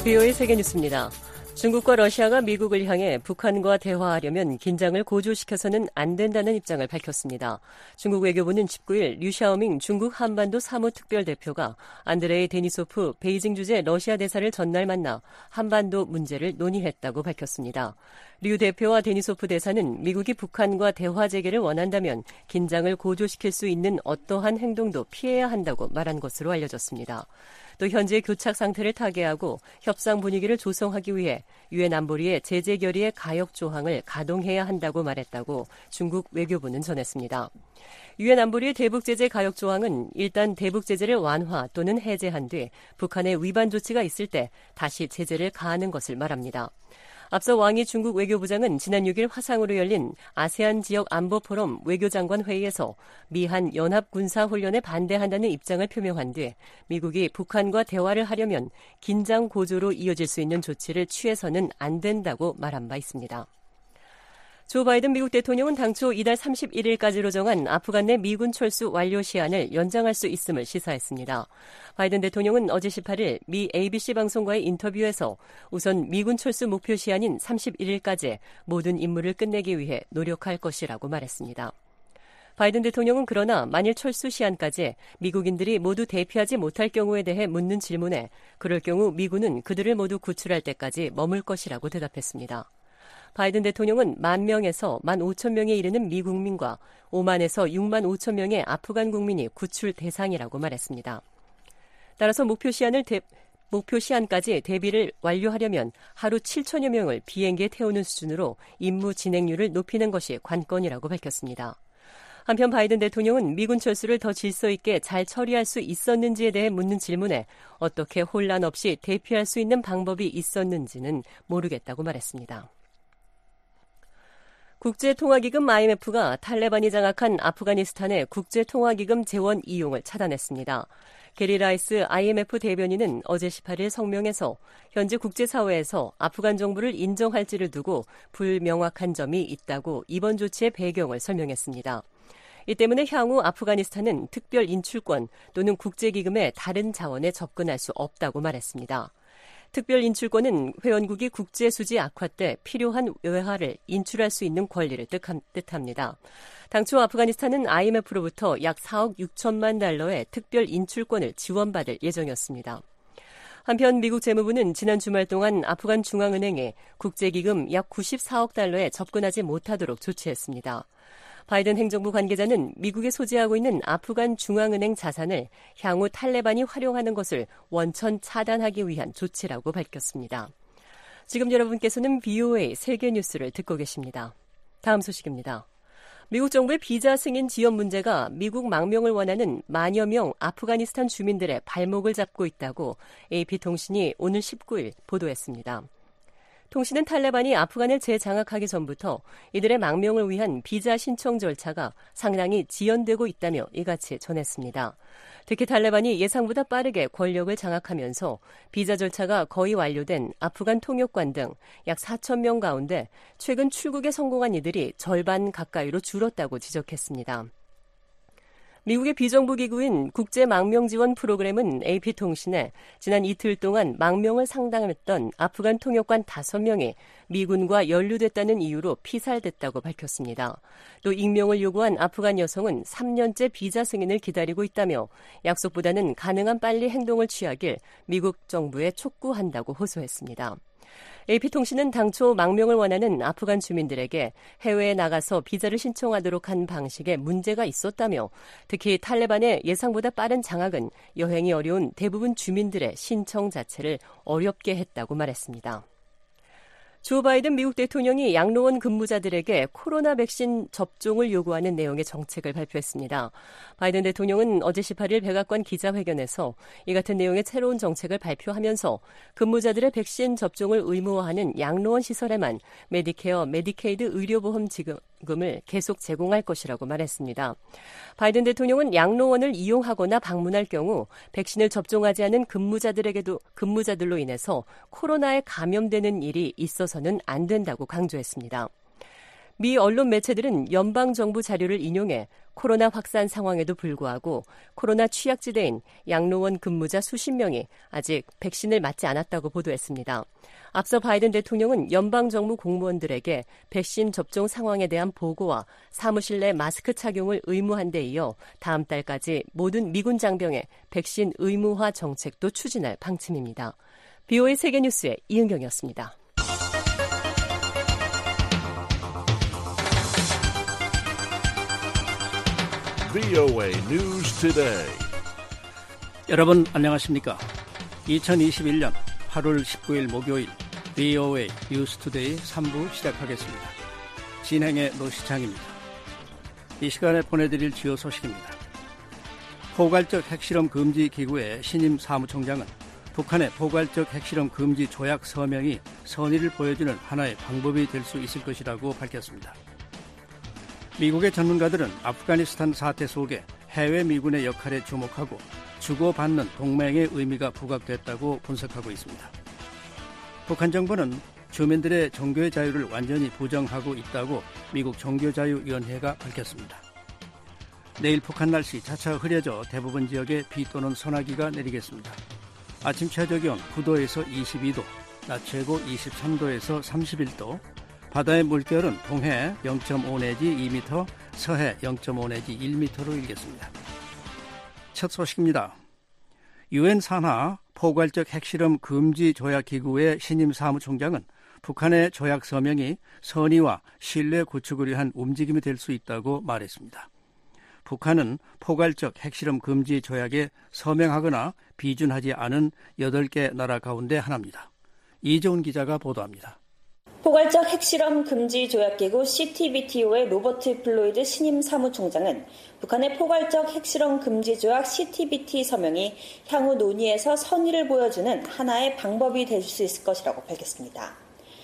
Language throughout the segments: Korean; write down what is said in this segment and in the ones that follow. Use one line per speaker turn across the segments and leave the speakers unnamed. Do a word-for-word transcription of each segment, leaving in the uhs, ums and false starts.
비오에이 세계뉴스입니다. 중국과 러시아가 미국을 향해 북한과 대화하려면 긴장을 고조시켜서는 안 된다는 입장을 밝혔습니다. 중국 외교부는 십구일 류샤오밍 중국 한반도 사무특별대표가 안드레이 데니소프 베이징 주재 러시아 대사를 전날 만나 한반도 문제를 논의했다고 밝혔습니다. 류 대표와 데니소프 대사는 미국이 북한과 대화 재개를 원한다면 긴장을 고조시킬 수 있는 어떠한 행동도 피해야 한다고 말한 것으로 알려졌습니다. 또 현재 교착 상태를 타개하고 협상 분위기를 조성하기 위해 유엔 안보리의 제재 결의의 가역 조항을 가동해야 한다고 말했다고 중국 외교부는 전했습니다. 유엔 안보리의 대북 제재 가역 조항은 일단 대북 제재를 완화 또는 해제한 뒤 북한의 위반 조치가 있을 때 다시 제재를 가하는 것을 말합니다. 앞서 왕이 중국 외교부장은 지난 육일 화상으로 열린 아세안 지역 안보 포럼 외교장관 회의에서 미한 연합군사훈련에 반대한다는 입장을 표명한 뒤 미국이 북한과 대화를 하려면 긴장 고조로 이어질 수 있는 조치를 취해서는 안 된다고 말한 바 있습니다. 조 바이든 미국 대통령은 당초 이달 삼십일일까지로 정한 아프간 내 미군 철수 완료 시한을 연장할 수 있음을 시사했습니다. 바이든 대통령은 어제 십팔일 미 에이비씨 방송과의 인터뷰에서 우선 미군 철수 목표 시한인 삼십일일까지 모든 임무를 끝내기 위해 노력할 것이라고 말했습니다. 바이든 대통령은 그러나 만일 철수 시한까지 미국인들이 모두 대피하지 못할 경우에 대해 묻는 질문에 그럴 경우 미군은 그들을 모두 구출할 때까지 머물 것이라고 대답했습니다. 바이든 대통령은 만 명에서 만 오천 명에 이르는 미국민과 오만에서 육만 오천 명의 아프간 국민이 구출 대상이라고 말했습니다. 따라서 목표 시한을 대, 목표 시한까지 대비를 완료하려면 하루 칠천여 명을 비행기에 태우는 수준으로 임무 진행률을 높이는 것이 관건이라고 밝혔습니다. 한편 바이든 대통령은 미군 철수를 더 질서 있게 잘 처리할 수 있었는지에 대해 묻는 질문에 어떻게 혼란 없이 대피할 수 있는 방법이 있었는지는 모르겠다고 말했습니다. 국제통화기금 아이엠에프가 탈레반이 장악한 아프가니스탄의 국제통화기금 재원 이용을 차단했습니다. 게리 라이스 아이엠에프 대변인은 어제 십팔일 성명에서 현재 국제사회에서 아프간 정부를 인정할지를 두고 불명확한 점이 있다고 이번 조치의 배경을 설명했습니다. 이 때문에 향후 아프가니스탄은 특별 인출권 또는 국제기금의 다른 자원에 접근할 수 없다고 말했습니다. 특별 인출권은 회원국이 국제수지 악화 때 필요한 외화를 인출할 수 있는 권리를 뜻합니다. 당초 아프가니스탄은 아이엠에프로부터 약 사억 육천만 달러의 특별 인출권을 지원받을 예정이었습니다. 한편 미국 재무부는 지난 주말 동안 아프간 중앙은행에 국제기금 약 구십사억 달러에 접근하지 못하도록 조치했습니다. 바이든 행정부 관계자는 미국이 소지하고 있는 아프간 중앙은행 자산을 향후 탈레반이 활용하는 것을 원천 차단하기 위한 조치라고 밝혔습니다. 지금 여러분께서는 비오에이 세계뉴스를 듣고 계십니다. 다음 소식입니다. 미국 정부의 비자 승인 지연 문제가 미국 망명을 원하는 만여 명 아프가니스탄 주민들의 발목을 잡고 있다고 에이피통신이 오늘 십구일 보도했습니다. 통신은 탈레반이 아프간을 재장악하기 전부터 이들의 망명을 위한 비자 신청 절차가 상당히 지연되고 있다며 이같이 전했습니다. 특히 탈레반이 예상보다 빠르게 권력을 장악하면서 비자 절차가 거의 완료된 아프간 통역관 등 약 사천 명 가운데 최근 출국에 성공한 이들이 절반 가까이로 줄었다고 지적했습니다. 미국의 비정부 기구인 국제망명지원 프로그램은 에이피통신에 지난 이틀 동안 망명을 상담했던 아프간 통역관 다섯 명이 미군과 연루됐다는 이유로 피살됐다고 밝혔습니다. 또 익명을 요구한 아프간 여성은 삼 년째 비자 승인을 기다리고 있다며 약속보다는 가능한 빨리 행동을 취하길 미국 정부에 촉구한다고 호소했습니다. 에이피통신은 당초 망명을 원하는 아프간 주민들에게 해외에 나가서 비자를 신청하도록 한 방식에 문제가 있었다며 특히 탈레반의 예상보다 빠른 장악은 여행이 어려운 대부분 주민들의 신청 자체를 어렵게 했다고 말했습니다. 조 바이든 미국 대통령이 양로원 근무자들에게 코로나 백신 접종을 요구하는 내용의 정책을 발표했습니다. 바이든 대통령은 어제 십팔일 백악관 기자회견에서 이 같은 내용의 새로운 정책을 발표하면서 근무자들의 백신 접종을 의무화하는 양로원 시설에만 메디케어, 메디케이드 의료보험 지급금을 계속 제공할 것이라고 말했습니다. 바이든 대통령은 양로원을 이용하거나 방문할 경우 백신을 접종하지 않은 근무자들에게도 근무자들로 인해서 코로나에 감염되는 일이 있어서는 안 된다고 강조했습니다. 미 언론 매체들은 연방정부 자료를 인용해 코로나 확산 상황에도 불구하고 코로나 취약지대인 양로원 근무자 수십 명이 아직 백신을 맞지 않았다고 보도했습니다. 앞서 바이든 대통령은 연방정부 공무원들에게 백신 접종 상황에 대한 보고와 사무실 내 마스크 착용을 의무한 데 이어 다음 달까지 모든 미군 장병의 백신 의무화 정책도 추진할 방침입니다. 비오에이 세계뉴스의 이은경이었습니다.
비오에이 News Today.
여러분 안녕하십니까? 이천이십일 년 팔월 십구일 목요일 비오에이 News Today 삼 부 시작하겠습니다. 진행의 노시창입니다. 이 시간에 보내드릴 주요 소식입니다. 포괄적 핵실험 금지 기구의 신임 사무총장은 북한의 포괄적 핵실험 금지 조약 서명이 선의를 보여주는 하나의 방법이 될 수 있을 것이라고 밝혔습니다. 미국의 전문가들은 아프가니스탄 사태 속에 해외 미군의 역할에 주목하고 주고받는 동맹의 의미가 부각됐다고 분석하고 있습니다. 북한 정부는 주민들의 종교의 자유를 완전히 부정하고 있다고 미국 종교자유위원회가 밝혔습니다. 내일 북한 날씨 차차 흐려져 대부분 지역에 비 또는 소나기가 내리겠습니다. 아침 최저기온 구 도에서 이십이 도, 낮 최고 이십삼 도에서 삼십일 도, 바다의 물결은 동해 영 점 오 내지 이 미터, 서해 영 점 오 내지 일 미터로 일겠습니다. 첫 소식입니다. 유엔 산하 포괄적 핵실험 금지 조약 기구의 신임 사무총장은 북한의 조약 서명이 선의와 신뢰 구축을 위한 움직임이 될 수 있다고 말했습니다. 북한은 포괄적 핵실험 금지 조약에 서명하거나 비준하지 않은 여덟 개 나라 가운데 하나입니다. 이재훈 기자가 보도합니다.
포괄적 핵실험 금지 조약기구 씨티비티오의 로버트 플로이드 신임 사무총장은 북한의 포괄적 핵실험 금지 조약 씨티비티 서명이 향후 논의에서 선의를 보여주는 하나의 방법이 될 수 있을 것이라고 밝혔습니다.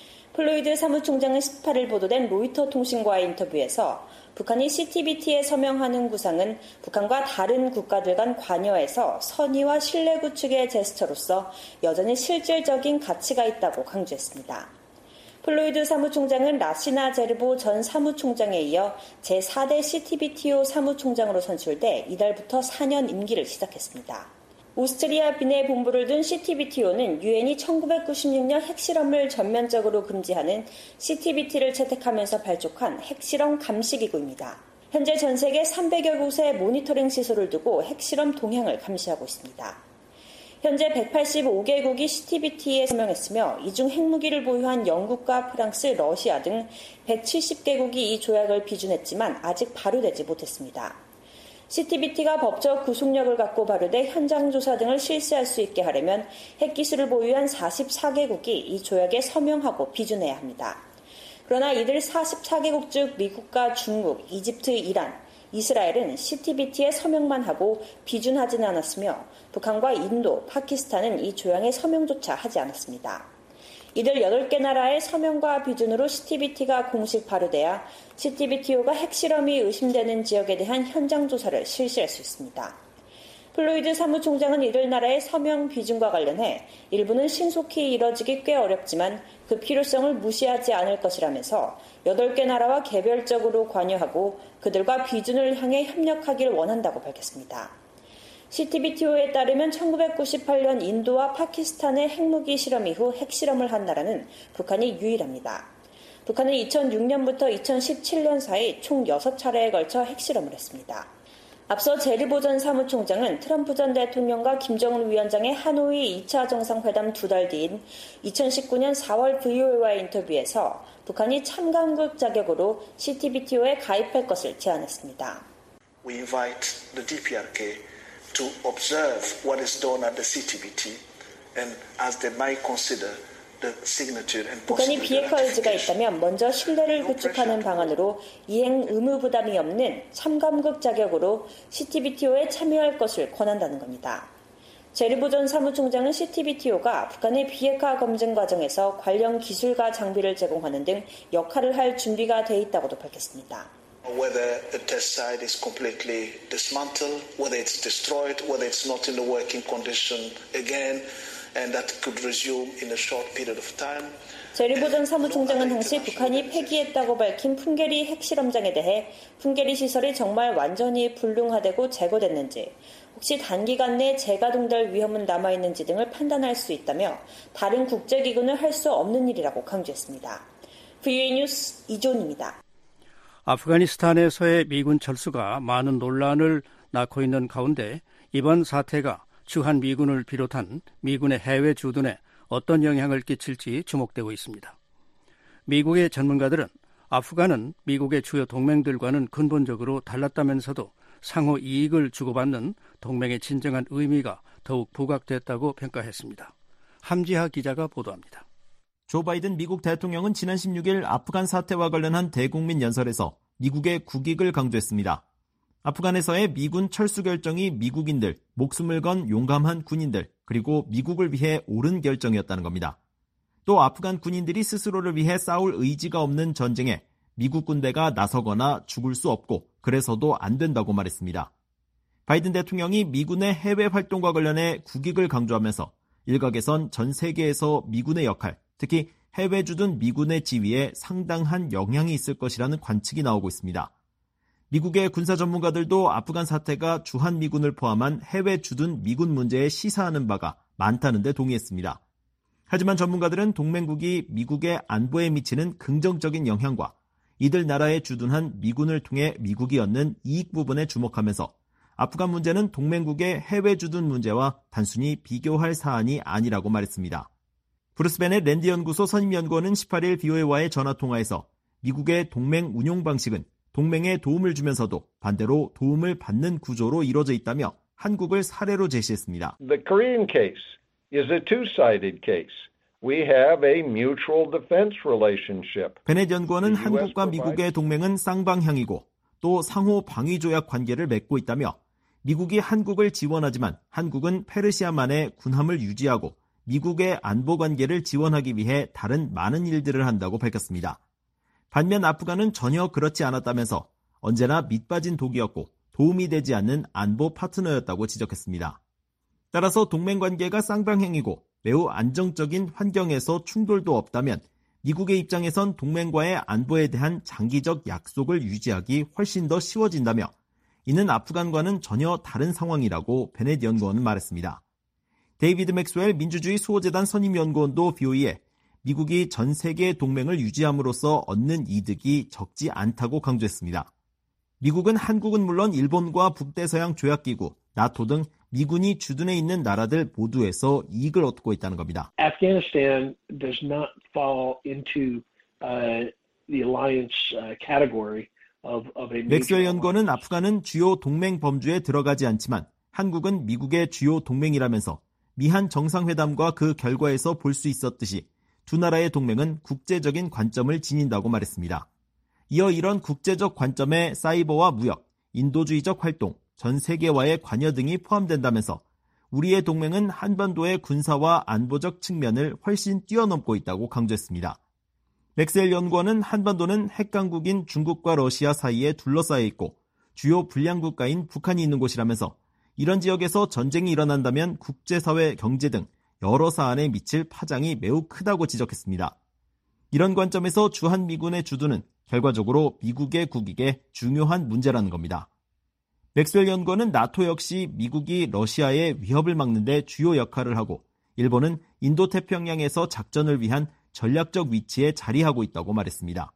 플로이드 사무총장은 십팔일 보도된 로이터 통신과의 인터뷰에서 북한이 씨티비티에 서명하는 구상은 북한과 다른 국가들 간 관여에서 선의와 신뢰 구축의 제스처로서 여전히 실질적인 가치가 있다고 강조했습니다. 플로이드 사무총장은 라시나 제르보 전 사무총장에 이어 제사 대 씨티비티오 사무총장으로 선출돼 이달부터 사 년 임기를 시작했습니다. 오스트리아 빈에 본부를 둔 씨티비티오는 유엔이 천구백구십육 년 핵실험을 전면적으로 금지하는 씨티비티를 채택하면서 발족한 핵실험 감시기구입니다. 현재 전 세계 삼백여 곳의 모니터링 시설을 두고 핵실험 동향을 감시하고 있습니다. 현재 백팔십오 개국이 씨티비티에 서명했으며 이 중 핵무기를 보유한 영국과 프랑스, 러시아 등 백칠십 개국이 이 조약을 비준했지만 아직 발효되지 못했습니다. 씨티비티가 법적 구속력을 갖고 발효돼 현장 조사 등을 실시할 수 있게 하려면 핵기술을 보유한 사십사 개국이 이 조약에 서명하고 비준해야 합니다. 그러나 이들 사십사 개국 중 미국과 중국, 이집트, 이란, 이스라엘은 씨티비티에 서명만 하고 비준하지는 않았으며 북한과 인도, 파키스탄은 이 조약에 서명조차 하지 않았습니다. 이들 여덟 개 나라의 서명과 비준으로 씨티비티가 공식 발효돼야 씨티비티오가 핵실험이 의심되는 지역에 대한 현장 조사를 실시할 수 있습니다. 플로이드 사무총장은 이들 나라의 서명 비준과 관련해 일부는 신속히 이뤄지기 꽤 어렵지만 그 필요성을 무시하지 않을 것이라면서 여덟 개 나라와 개별적으로 관여하고 그들과 비준을 향해 협력하길 원한다고 밝혔습니다. 씨티비티오에 따르면 천구백구십팔 년 인도와 파키스탄의 핵무기 실험 이후 핵실험을 한 나라는 북한이 유일합니다. 북한은 이천육 년부터 이천십칠 년 사이 총 여섯 차례에 걸쳐 핵실험을 했습니다. 앞서 제르보 전 사무총장은 트럼프 전 대통령과 김정은 위원장의 하노이 이 차 정상회담 두 달 뒤인 이천십구 년 사월 브이오에이와의 인터뷰에서 북한이 참가국 자격으로 씨티비티오에 가입할 것을 제안했습니다.
We invite the 디피아르케이 to observe what is done at the 씨티비티 and as they might consider 북한이 비핵화 의지가 있다면 먼저 신뢰를 구축하는 방안으로 이행 의무 부담이 없는 참가국 자격으로 씨티비티오에 참여할 것을 권한다는 겁니다. 제르보 전 사무총장은 씨티비티오가 북한의 비핵화 검증 과정에서 관련 기술과 장비를 제공하는 등 역할을 할 준비가 돼 있다고도 밝혔습니다. Whether the test site is completely dismantled, whether it's destroyed, whether it's not in the working condition again, and that could resume in a short period of time.
제리 보전 사무총장은 당시 북한이 폐기했다고 밝힌 풍계리 핵실험장에 대해 풍계리 시설이 정말 완전히 불능화되고 제거됐는지, 혹시 단기간 내 재가동될 위험은 남아있는지 등을 판단할 수 있다며 다른 국제기구는 할 수 없는 일이라고 강조했습니다. 브이오에이 뉴스 이존입니다.
아프가니스탄에서의 미군 철수가 많은 논란을 낳고 있는 가운데 이번 사태가 주한 미군을 비롯한 미군의 해외 주둔에 어떤 영향을 끼칠지 주목되고 있습니다. 미국의 전문가들은 아프간은 미국의 주요 동맹들과는 근본적으로 달랐다면서도 상호 이익을 주고받는 동맹의 진정한 의미가 더욱 부각됐다고 평가했습니다. 함지하 기자가 보도합니다.
조 바이든 미국 대통령은 지난 십육 일 아프간 사태와 관련한 대국민 연설에서 미국의 국익을 강조했습니다. 아프간에서의 미군 철수 결정이 미국인들, 목숨을 건 용감한 군인들, 그리고 미국을 위해 옳은 결정이었다는 겁니다. 또 아프간 군인들이 스스로를 위해 싸울 의지가 없는 전쟁에 미국 군대가 나서거나 죽을 수 없고 그래서도 안 된다고 말했습니다. 바이든 대통령이 미군의 해외 활동과 관련해 국익을 강조하면서 일각에선 전 세계에서 미군의 역할, 특히 해외 주둔 미군의 지위에 상당한 영향이 있을 것이라는 관측이 나오고 있습니다. 미국의 군사 전문가들도 아프간 사태가 주한 미군을 포함한 해외 주둔 미군 문제에 시사하는 바가 많다는 데 동의했습니다. 하지만 전문가들은 동맹국이 미국의 안보에 미치는 긍정적인 영향과 이들 나라에 주둔한 미군을 통해 미국이 얻는 이익 부분에 주목하면서 아프간 문제는 동맹국의 해외 주둔 문제와 단순히 비교할 사안이 아니라고 말했습니다. 브루스 베넷 랜드 연구소 선임연구원은 십팔 일 브이오에이와의 전화통화에서 미국의 동맹 운용 방식은 동맹에 도움을 주면서도 반대로 도움을 받는 구조로 이루어져 있다며 한국을 사례로 제시했습니다.
The Korean case is a two-sided case. We have a mutual defense relationship.
베넷 연구원은 한국과 미국의 동맹은 쌍방향이고 또 상호 방위 조약 관계를 맺고 있다며 미국이 한국을 지원하지만 한국은 페르시아만의 군함을 유지하고 미국의 안보 관계를 지원하기 위해 다른 많은 일들을 한다고 밝혔습니다. 반면 아프간은 전혀 그렇지 않았다면서 언제나 밑빠진 독이었고 도움이 되지 않는 안보 파트너였다고 지적했습니다. 따라서 동맹 관계가 쌍방향이고 매우 안정적인 환경에서 충돌도 없다면 미국의 입장에선 동맹과의 안보에 대한 장기적 약속을 유지하기 훨씬 더 쉬워진다며 이는 아프간과는 전혀 다른 상황이라고 베넷 연구원은 말했습니다. 데이비드 맥스웰 민주주의 수호재단 선임연구원도 브이오에이에 미국이 전 세계 동맹을 유지함으로써 얻는 이득이 적지 않다고 강조했습니다. 미국은 한국은 물론 일본과 북대서양 조약기구, 나토 등 미군이 주둔해 있는 나라들 모두에서 이익을 얻고 있다는 겁니다.
Afghanistan does not fall into uh, the alliance uh, category of, of a
맥스웰 연구원은 아프간은 주요 동맹 범주에 들어가지 않지만 한국은 미국의 주요 동맹이라면서 미한 정상회담과 그 결과에서 볼 수 있었듯이 두 나라의 동맹은 국제적인 관점을 지닌다고 말했습니다. 이어 이런 국제적 관점에 사이버와 무역, 인도주의적 활동, 전 세계와의 관여 등이 포함된다면서 우리의 동맹은 한반도의 군사와 안보적 측면을 훨씬 뛰어넘고 있다고 강조했습니다. 맥스웰 연구원은 한반도는 핵강국인 중국과 러시아 사이에 둘러싸여 있고 주요 불량국가인 북한이 있는 곳이라면서 이런 지역에서 전쟁이 일어난다면 국제사회 경제 등 여러 사안에 미칠 파장이 매우 크다고 지적했습니다. 이런 관점에서 주한미군의 주둔은 결과적으로 미국의 국익에 중요한 문제라는 겁니다. 맥스웰 연구원은 나토 역시 미국이 러시아의 위협을 막는 데 주요 역할을 하고 일본은 인도태평양에서 작전을 위한 전략적 위치에 자리하고 있다고 말했습니다.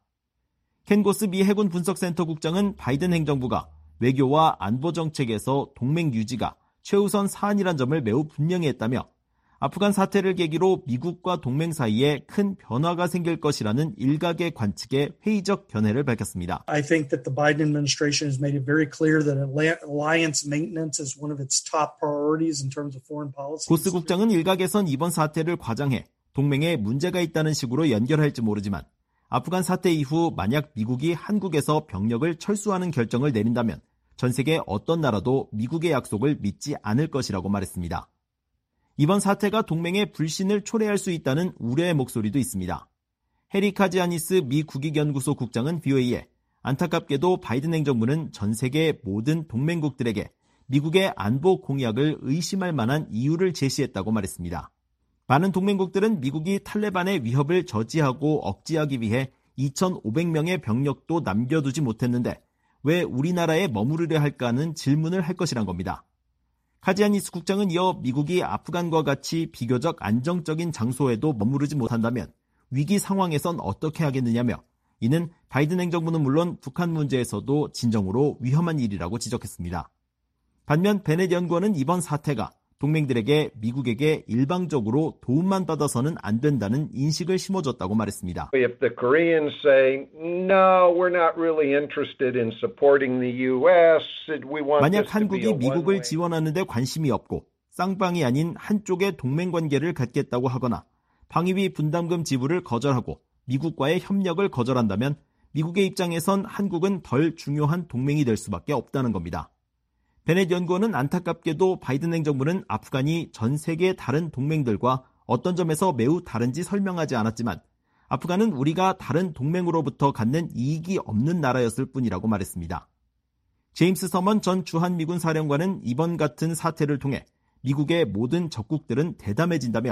켄 고스 미 해군 분석센터 국장은 바이든 행정부가 외교와 안보 정책에서 동맹 유지가 최우선 사안이란 점을 매우 분명히 했다며 아프간 사태를 계기로 미국과 동맹 사이에 큰 변화가 생길 것이라는 일각의 관측에 회의적 견해를 밝혔습니다.
I think that the Biden administration has made it very clear that alliance maintenance is one of its top priorities in terms of foreign policy.
고스 국장은 일각에선 이번 사태를 과장해 동맹에 문제가 있다는 식으로 연결할지 모르지만 아프간 사태 이후 만약 미국이 한국에서 병력을 철수하는 결정을 내린다면 전 세계 어떤 나라도 미국의 약속을 믿지 않을 것이라고 말했습니다. 이번 사태가 동맹의 불신을 초래할 수 있다는 우려의 목소리도 있습니다. 해리 카지아니스 미 국익연구소 국장은 브이오에이에 안타깝게도 바이든 행정부는 전 세계 모든 동맹국들에게 미국의 안보 공약을 의심할 만한 이유를 제시했다고 말했습니다. 많은 동맹국들은 미국이 탈레반의 위협을 저지하고 억제하기 위해 이천오백 명의 병력도 남겨두지 못했는데 왜 우리나라에 머무르려 할까는 질문을 할 것이란 겁니다. 카지아니스 국장은 이어 미국이 아프간과 같이 비교적 안정적인 장소에도 머무르지 못한다면 위기 상황에선 어떻게 하겠느냐며 이는 바이든 행정부는 물론 북한 문제에서도 진정으로 위험한 일이라고 지적했습니다. 반면 베넷 연구원은 이번 사태가 동맹들에게 미국에게 일방적으로 도움만 받아서는 안 된다는 인식을 심어줬다고 말했습니다.
If the Koreans say, no, we're not really interested in supporting the U S, we want
만약
this to be a
한국이 미국을
one-way.
지원하는 데 관심이 없고 쌍방이 아닌 한쪽의 동맹관계를 갖겠다고 하거나 방위비 분담금 지불을 거절하고 미국과의 협력을 거절한다면 미국의 입장에선 한국은 덜 중요한 동맹이 될 수밖에 없다는 겁니다. 베넷 연구원은 안타깝게도 바이든 행정부는 아프간이 전 세계의 다른 동맹들과 어떤 점에서 매우 다른지 설명하지 않았지만 아프간은 우리가 다른 동맹으로부터 갖는 이익이 없는 나라였을 뿐이라고 말했습니다. 제임스 서먼 전 주한미군 사령관은 이번 같은 사태를 통해 미국의 모든 적국들은 대담해진다며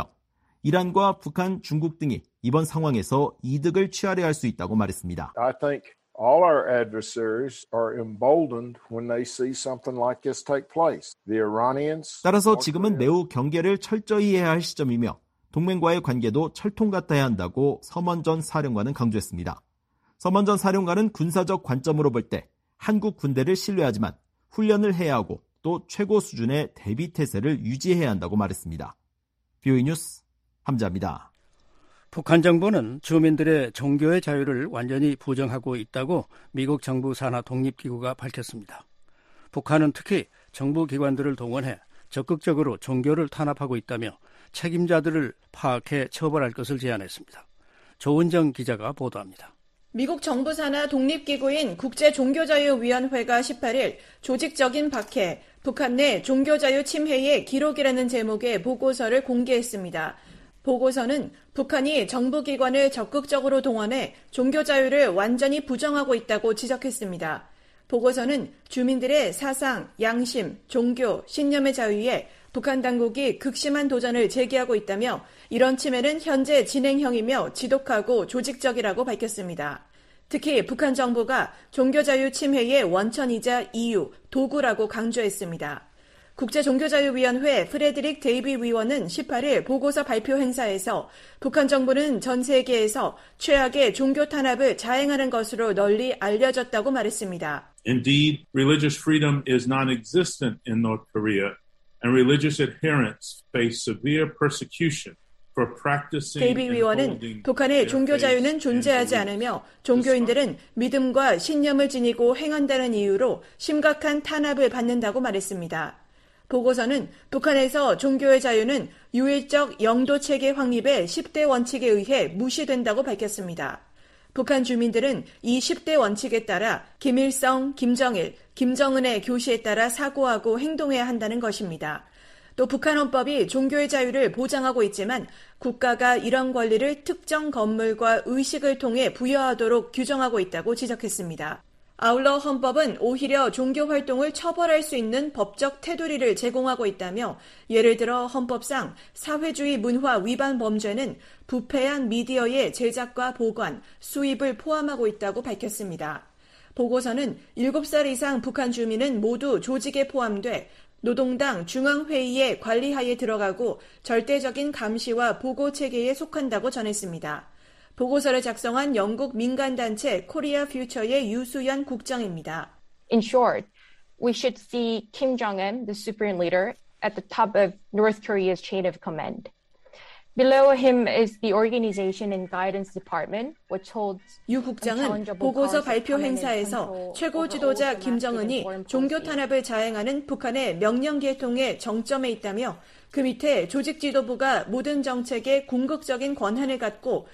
이란과 북한, 중국 등이 이번 상황에서 이득을 취하려 할 수 있다고 말했습니다.
I think all our adversaries are emboldened when they see something like this take place. The Iranians.
따라서 지금은 매우 경계를 철저히 해야 할 시점이며 동맹과의 관계도 철통 같아야 한다고 서먼 전 사령관은 강조했습니다. 서먼 전 사령관은 군사적 관점으로 볼 때 한국 군대를 신뢰하지만 훈련을 해야 하고 또 최고 수준의 대비 태세를 유지해야 한다고 말했습니다. 비오이 뉴스 함자입니다.
북한 정부는 주민들의 종교의 자유를 완전히 부정하고 있다고 미국 정부 산하 독립기구가 밝혔습니다. 북한은 특히 정부 기관들을 동원해 적극적으로 종교를 탄압하고 있다며 책임자들을 파악해 처벌할 것을 제안했습니다. 조은정 기자가 보도합니다.
미국 정부 산하 독립기구인 국제종교자유위원회가 십팔 일 조직적인 박해, 북한 내 종교자유 침해의 기록이라는 제목의 보고서를 공개했습니다. 보고서는 북한이 정부기관을 적극적으로 동원해 종교자유를 완전히 부정하고 있다고 지적했습니다. 보고서는 주민들의 사상, 양심, 종교, 신념의 자유에 북한 당국이 극심한 도전을 제기하고 있다며 이런 침해는 현재 진행형이며 지독하고 조직적이라고 밝혔습니다. 특히 북한 정부가 종교자유 침해의 원천이자 이유, 도구라고 강조했습니다. 국제종교자유위원회 프레드릭 데이비 위원은 십팔 일 보고서 발표 행사에서 북한 정부는 전 세계에서 최악의 종교 탄압을 자행하는 것으로 널리 알려졌다고 말했습니다.
Indeed, religious freedom is non-existent in North Korea, and religious adherents face severe persecution.
데이비 위원은 북한의 종교 자유는 존재하지 않으며 종교인들은 믿음과 신념을 지니고 행한다는 이유로 심각한 탄압을 받는다고 말했습니다. 보고서는 북한에서 종교의 자유는 유일적 영도체계 확립의 십 대 원칙에 의해 무시된다고 밝혔습니다. 북한 주민들은 이 십 대 원칙에 따라 김일성, 김정일, 김정은의 교시에 따라 사고하고 행동해야 한다는 것입니다. 또 북한 헌법이 종교의 자유를 보장하고 있지만 국가가 이런 권리를 특정 건물과 의식을 통해 부여하도록 규정하고 있다고 지적했습니다. 아울러 헌법은 오히려 종교 활동을 처벌할 수 있는 법적 테두리를 제공하고 있다며 예를 들어 헌법상 사회주의 문화 위반 범죄는 부패한 미디어의 제작과 보관, 수입을 포함하고 있다고 밝혔습니다. 보고서는 일곱 살 이상 북한 주민은 모두 조직에 포함돼 노동당 중앙회의의 관리하에 들어가고 절대적인 감시와 보고 체계에 속한다고 전했습니다. 보고서를 작성한 영국 민간단체 코리아 퓨처의 유수연 국장입니다.
In short, we should see Kim Jong-un, the supreme leader, at the top of North Korea's chain of command. Below him is the Organization and Guidance Department, which holds
유 국장은 보고서 발표 행사에서 최고 지도자 김정은이 종교 탄압을 자행하는 북한의 명령 계통의 정점에 있다며 그 밑에 조직 지도부가 모든 정책에 궁극적인 권한을 갖고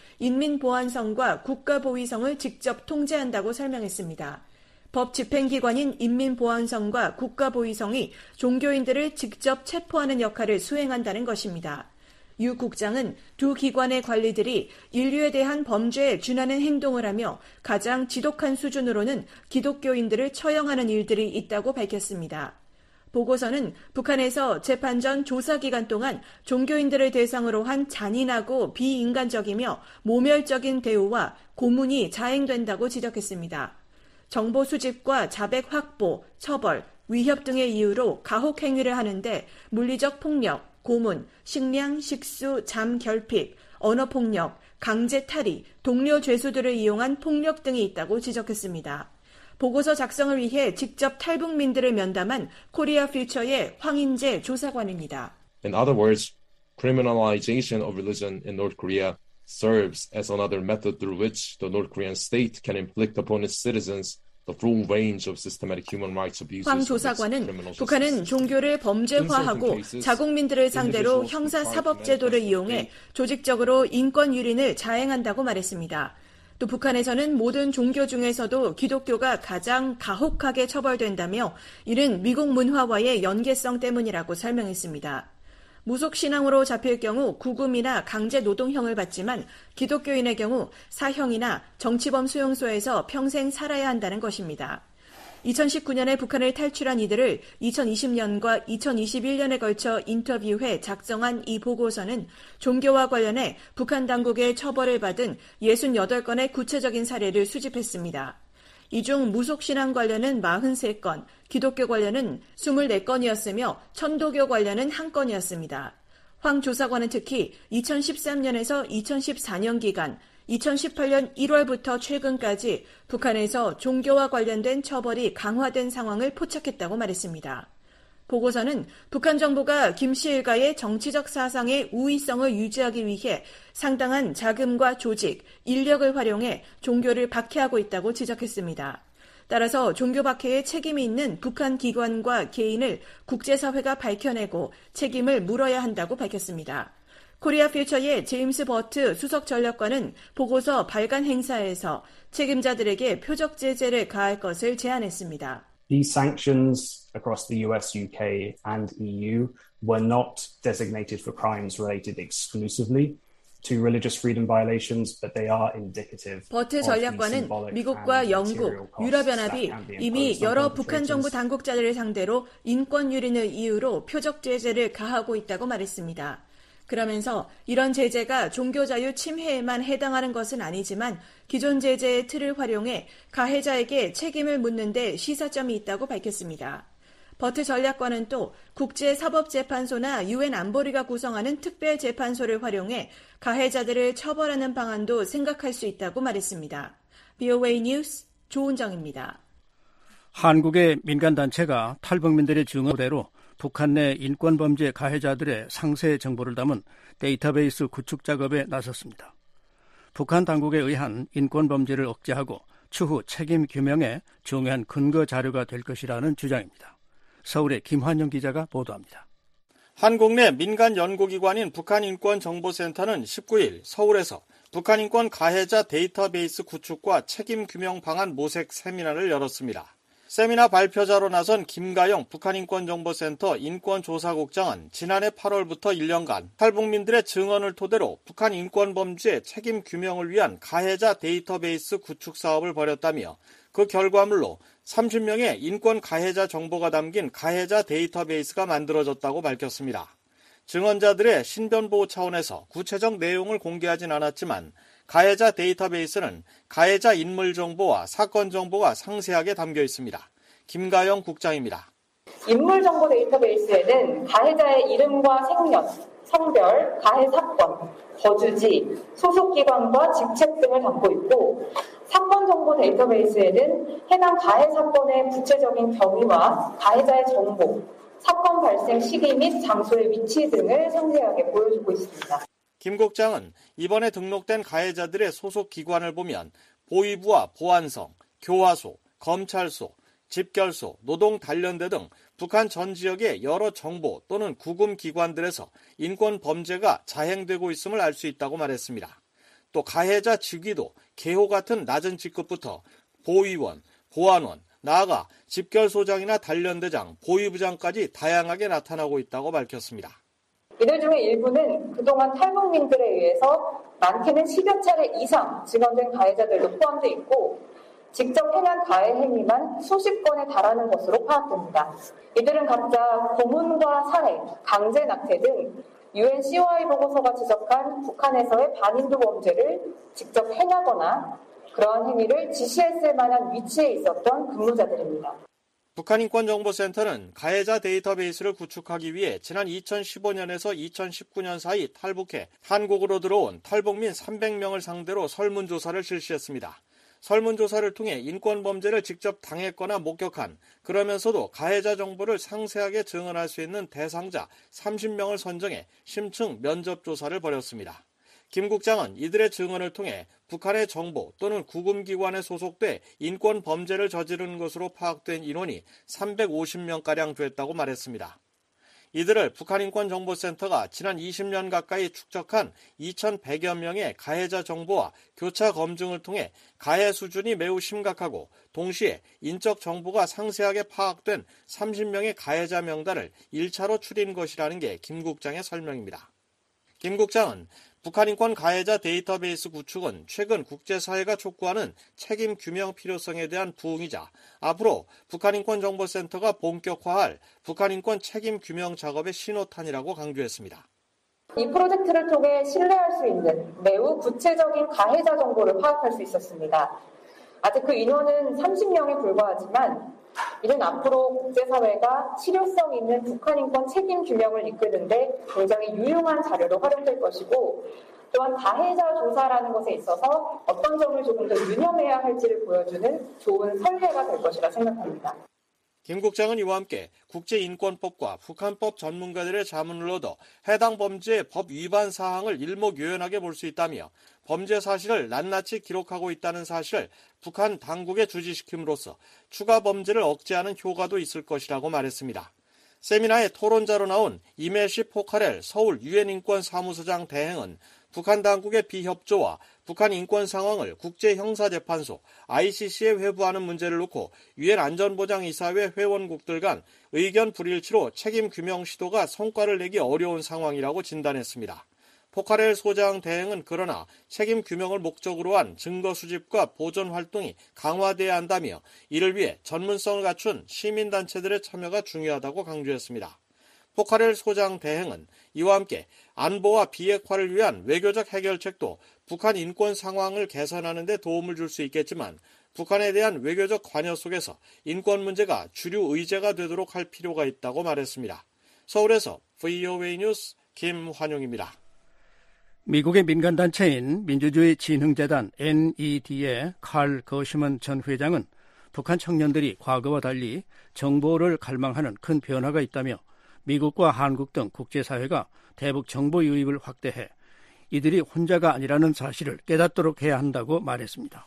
인민보안성과 국가보위성을 직접 통제한다고 설명했습니다. 법 집행기관인 인민보안성과 국가보위성이 종교인들을 직접 체포하는 역할을 수행한다는 것입니다. 유 국장은 두 기관의 관리들이 인류에 대한 범죄에 준하는 행동을 하며 가장 지독한 수준으로는 기독교인들을 처형하는 일들이 있다고 밝혔습니다. 보고서는 북한에서 재판 전 조사 기간 동안 종교인들을 대상으로 한 잔인하고 비인간적이며 모멸적인 대우와 고문이 자행된다고 지적했습니다. 정보 수집과 자백 확보, 처벌, 위협 등의 이유로 가혹 행위를 하는데 물리적 폭력, 고문, 식량, 식수, 잠 결핍, 언어폭력, 강제 탈의, 동료 죄수들을 이용한 폭력 등이 있다고 지적했습니다. 보고서 작성을 위해 직접 탈북민들을 면담한 코리아 퓨처의 황인재 조사관입니다.
In other words, criminalization of religion in North Korea serves as another method through which the North Korean state can inflict upon its citizens the full range of systematic human rights abuses.
황 조사관은 북한은 종교를 범죄화하고 자국민들을 상대로 형사사법제도를 이용해 조직적으로 인권 유린을 자행한다고 말했습니다. 또 북한에서는 모든 종교 중에서도 기독교가 가장 가혹하게 처벌된다며 이는 미국 문화와의 연계성 때문이라고 설명했습니다. 무속신앙으로 잡힐 경우 구금이나 강제노동형을 받지만 기독교인의 경우 사형이나 정치범 수용소에서 평생 살아야 한다는 것입니다. 이천십구 년에 북한을 탈출한 이들을 이천이십 년과 이천이십일 년에 걸쳐 인터뷰해 작성한 이 보고서는 종교와 관련해 북한 당국의 처벌을 받은 육십팔 건의 구체적인 사례를 수집했습니다. 이 중 무속신앙 관련은 사십삼 건, 기독교 관련은 이십사 건이었으며 천도교 관련은 한 건이었습니다. 황 조사관은 특히 이천십삼 년에서 이천십사 년 기간, 이천십팔 년 일월부터 최근까지 북한에서 종교와 관련된 처벌이 강화된 상황을 포착했다고 말했습니다. 보고서는 북한 정부가 김 씨 일가의 정치적 사상의 우위성을 유지하기 위해 상당한 자금과 조직, 인력을 활용해 종교를 박해하고 있다고 지적했습니다. 따라서 종교 박해에 책임이 있는 북한 기관과 개인을 국제사회가 밝혀내고 책임을 물어야 한다고 밝혔습니다. 코리아 퓨처의 제임스 버트 수석 전략관은 보고서 발간 행사에서 책임자들에게 표적 제재를 가할 것을 제안했습니다.
These sanctions across the U S, U K and E U were not designated for crimes related exclusively to religious freedom violations, but they are indicative.
버트 전략관은 미국과 영국, 유럽연합이 이미 여러 북한 정부 당국자들을 상대로 인권 유린을 이유로 표적 제재를 가하고 있다고 말했습니다. 그러면서 이런 제재가 종교자유 침해에만 해당하는 것은 아니지만 기존 제재의 틀을 활용해 가해자에게 책임을 묻는 데 시사점이 있다고 밝혔습니다. 버트 전략관은 또 국제사법재판소나 유엔 안보리가 구성하는 특별재판소를 활용해 가해자들을 처벌하는 방안도 생각할 수 있다고 말했습니다. 브이오에이 뉴스 조은정입니다.
한국의 민간단체가 탈북민들의 증언대로 북한 내 인권범죄 가해자들의 상세 정보를 담은 데이터베이스 구축 작업에 나섰습니다. 북한 당국에 의한 인권범죄를 억제하고 추후 책임 규명에 중요한 근거 자료가 될 것이라는 주장입니다. 서울의 김환영 기자가 보도합니다.
한국 내 민간 연구기관인 북한인권정보센터는 십구 일 서울에서 북한인권 가해자 데이터베이스 구축과 책임 규명 방안 모색 세미나를 열었습니다. 세미나 발표자로 나선 김가영 북한인권정보센터 인권조사국장은 지난해 팔월부터 일 년간 탈북민들의 증언을 토대로 북한 인권범죄 책임 규명을 위한 가해자 데이터베이스 구축 사업을 벌였다며 그 결과물로 삼십 명의 인권 가해자 정보가 담긴 가해자 데이터베이스가 만들어졌다고 밝혔습니다. 증언자들의 신변보호 차원에서 구체적 내용을 공개하진 않았지만 가해자 데이터베이스는 가해자 인물 정보와 사건 정보가 상세하게 담겨 있습니다. 김가영 국장입니다.
인물 정보 데이터베이스에는 가해자의 이름과 생년, 성별, 가해 사건, 거주지, 소속 기관과 직책 등을 담고 있고 사건 정보 데이터베이스에는 해당 가해 사건의 구체적인 경위와 가해자의 정보, 사건 발생 시기 및 장소의 위치 등을 상세하게 보여주고 있습니다.
김 국장은 이번에 등록된 가해자들의 소속 기관을 보면 보위부와 보안성, 교화소, 검찰소, 집결소, 노동단련대 등 북한 전 지역의 여러 정보 또는 구금 기관들에서 인권 범죄가 자행되고 있음을 알 수 있다고 말했습니다. 또 가해자 직위도 계호 같은 낮은 직급부터 보위원, 보안원, 나아가 집결소장이나 단련대장, 보위부장까지 다양하게 나타나고 있다고 밝혔습니다.
이들 중에 일부는 그동안 탈북민들에 의해서 많게는 십여 차례 이상 증언된 가해자들도 포함되어 있고 직접 행한 가해 행위만 수십 건에 달하는 것으로 파악됩니다. 이들은 각자 고문과 살해, 강제 낙태 등 유엔 씨오아이 보고서가 지적한 북한에서의 반인도 범죄를 직접 행하거나 그러한 행위를 지시했을 만한 위치에 있었던 근무자들입니다.
북한인권정보센터는 가해자 데이터베이스를 구축하기 위해 지난 이천십오 년에서 이천십구 년 사이 탈북해 한국으로 들어온 탈북민 삼백 명을 상대로 설문조사를 실시했습니다. 설문조사를 통해 인권범죄를 직접 당했거나 목격한, 그러면서도 가해자 정보를 상세하게 증언할 수 있는 대상자 삼십 명을 선정해 심층 면접조사를 벌였습니다. 김 국장은 이들의 증언을 통해 북한의 정보 또는 구금기관에 소속돼 인권범죄를 저지른 것으로 파악된 인원이 삼백오십 명가량 됐다고 말했습니다. 이들을 북한인권정보센터가 지난 이십 년 가까이 축적한 이천백여 명의 가해자 정보와 교차 검증을 통해 가해 수준이 매우 심각하고 동시에 인적 정보가 상세하게 파악된 삼십 명의 가해자 명단을 일 차로 추린 것이라는 게 김 국장의 설명입니다. 김 국장은 북한인권 가해자 데이터베이스 구축은 최근 국제사회가 촉구하는 책임 규명 필요성에 대한 부응이자 앞으로 북한인권정보센터가 본격화할 북한인권 책임 규명 작업의 신호탄이라고 강조했습니다.
이 프로젝트를 통해 신뢰할 수 있는 매우 구체적인 가해자 정보를 파악할 수 있었습니다. 아직 그 인원은 삼십 명에 불과하지만 이는 앞으로 국제사회가 실효성 있는 북한인권 책임 규명을 이끄는 데 굉장히 유용한 자료로 활용될 것이고, 또한 가해자 조사라는 것에 있어서 어떤 점을 조금 더 유념해야 할지를 보여주는 좋은 선례가 될 것이라 생각합니다.
김 국장은 이와 함께 국제인권법과 북한법 전문가들의 자문을 얻어 해당 범죄의 법 위반 사항을 일목요연하게 볼 수 있다며 범죄 사실을 낱낱이 기록하고 있다는 사실을 북한 당국에 주지시킴으로써 추가 범죄를 억제하는 효과도 있을 것이라고 말했습니다. 세미나에 토론자로 나온 이메시 포카렐 서울 유엔인권사무소장 대행은 북한 당국의 비협조와 북한 인권 상황을 국제형사재판소 아이씨씨에 회부하는 문제를 놓고 유엔 안전보장이사회 회원국들 간 의견 불일치로 책임 규명 시도가 성과를 내기 어려운 상황이라고 진단했습니다. 포카렐 소장 대행은 그러나 책임 규명을 목적으로 한 증거 수집과 보존 활동이 강화돼야 한다며 이를 위해 전문성을 갖춘 시민단체들의 참여가 중요하다고 강조했습니다. 포카렐 소장 대행은 이와 함께 안보와 비핵화를 위한 외교적 해결책도 북한 인권 상황을 개선하는 데 도움을 줄 수 있겠지만 북한에 대한 외교적 관여 속에서 인권 문제가 주류 의제가 되도록 할 필요가 있다고 말했습니다. 서울에서 브이오에이 뉴스 김환용입니다.
미국의 민간단체인 민주주의 진흥재단 엔이디의 칼 거시먼 전 회장은 북한 청년들이 과거와 달리 정보를 갈망하는 큰 변화가 있다며 미국과 한국 등 국제사회가 대북 정보 유입을 확대해 이들이 혼자가 아니라는 사실을 깨닫도록 해야 한다고 말했습니다.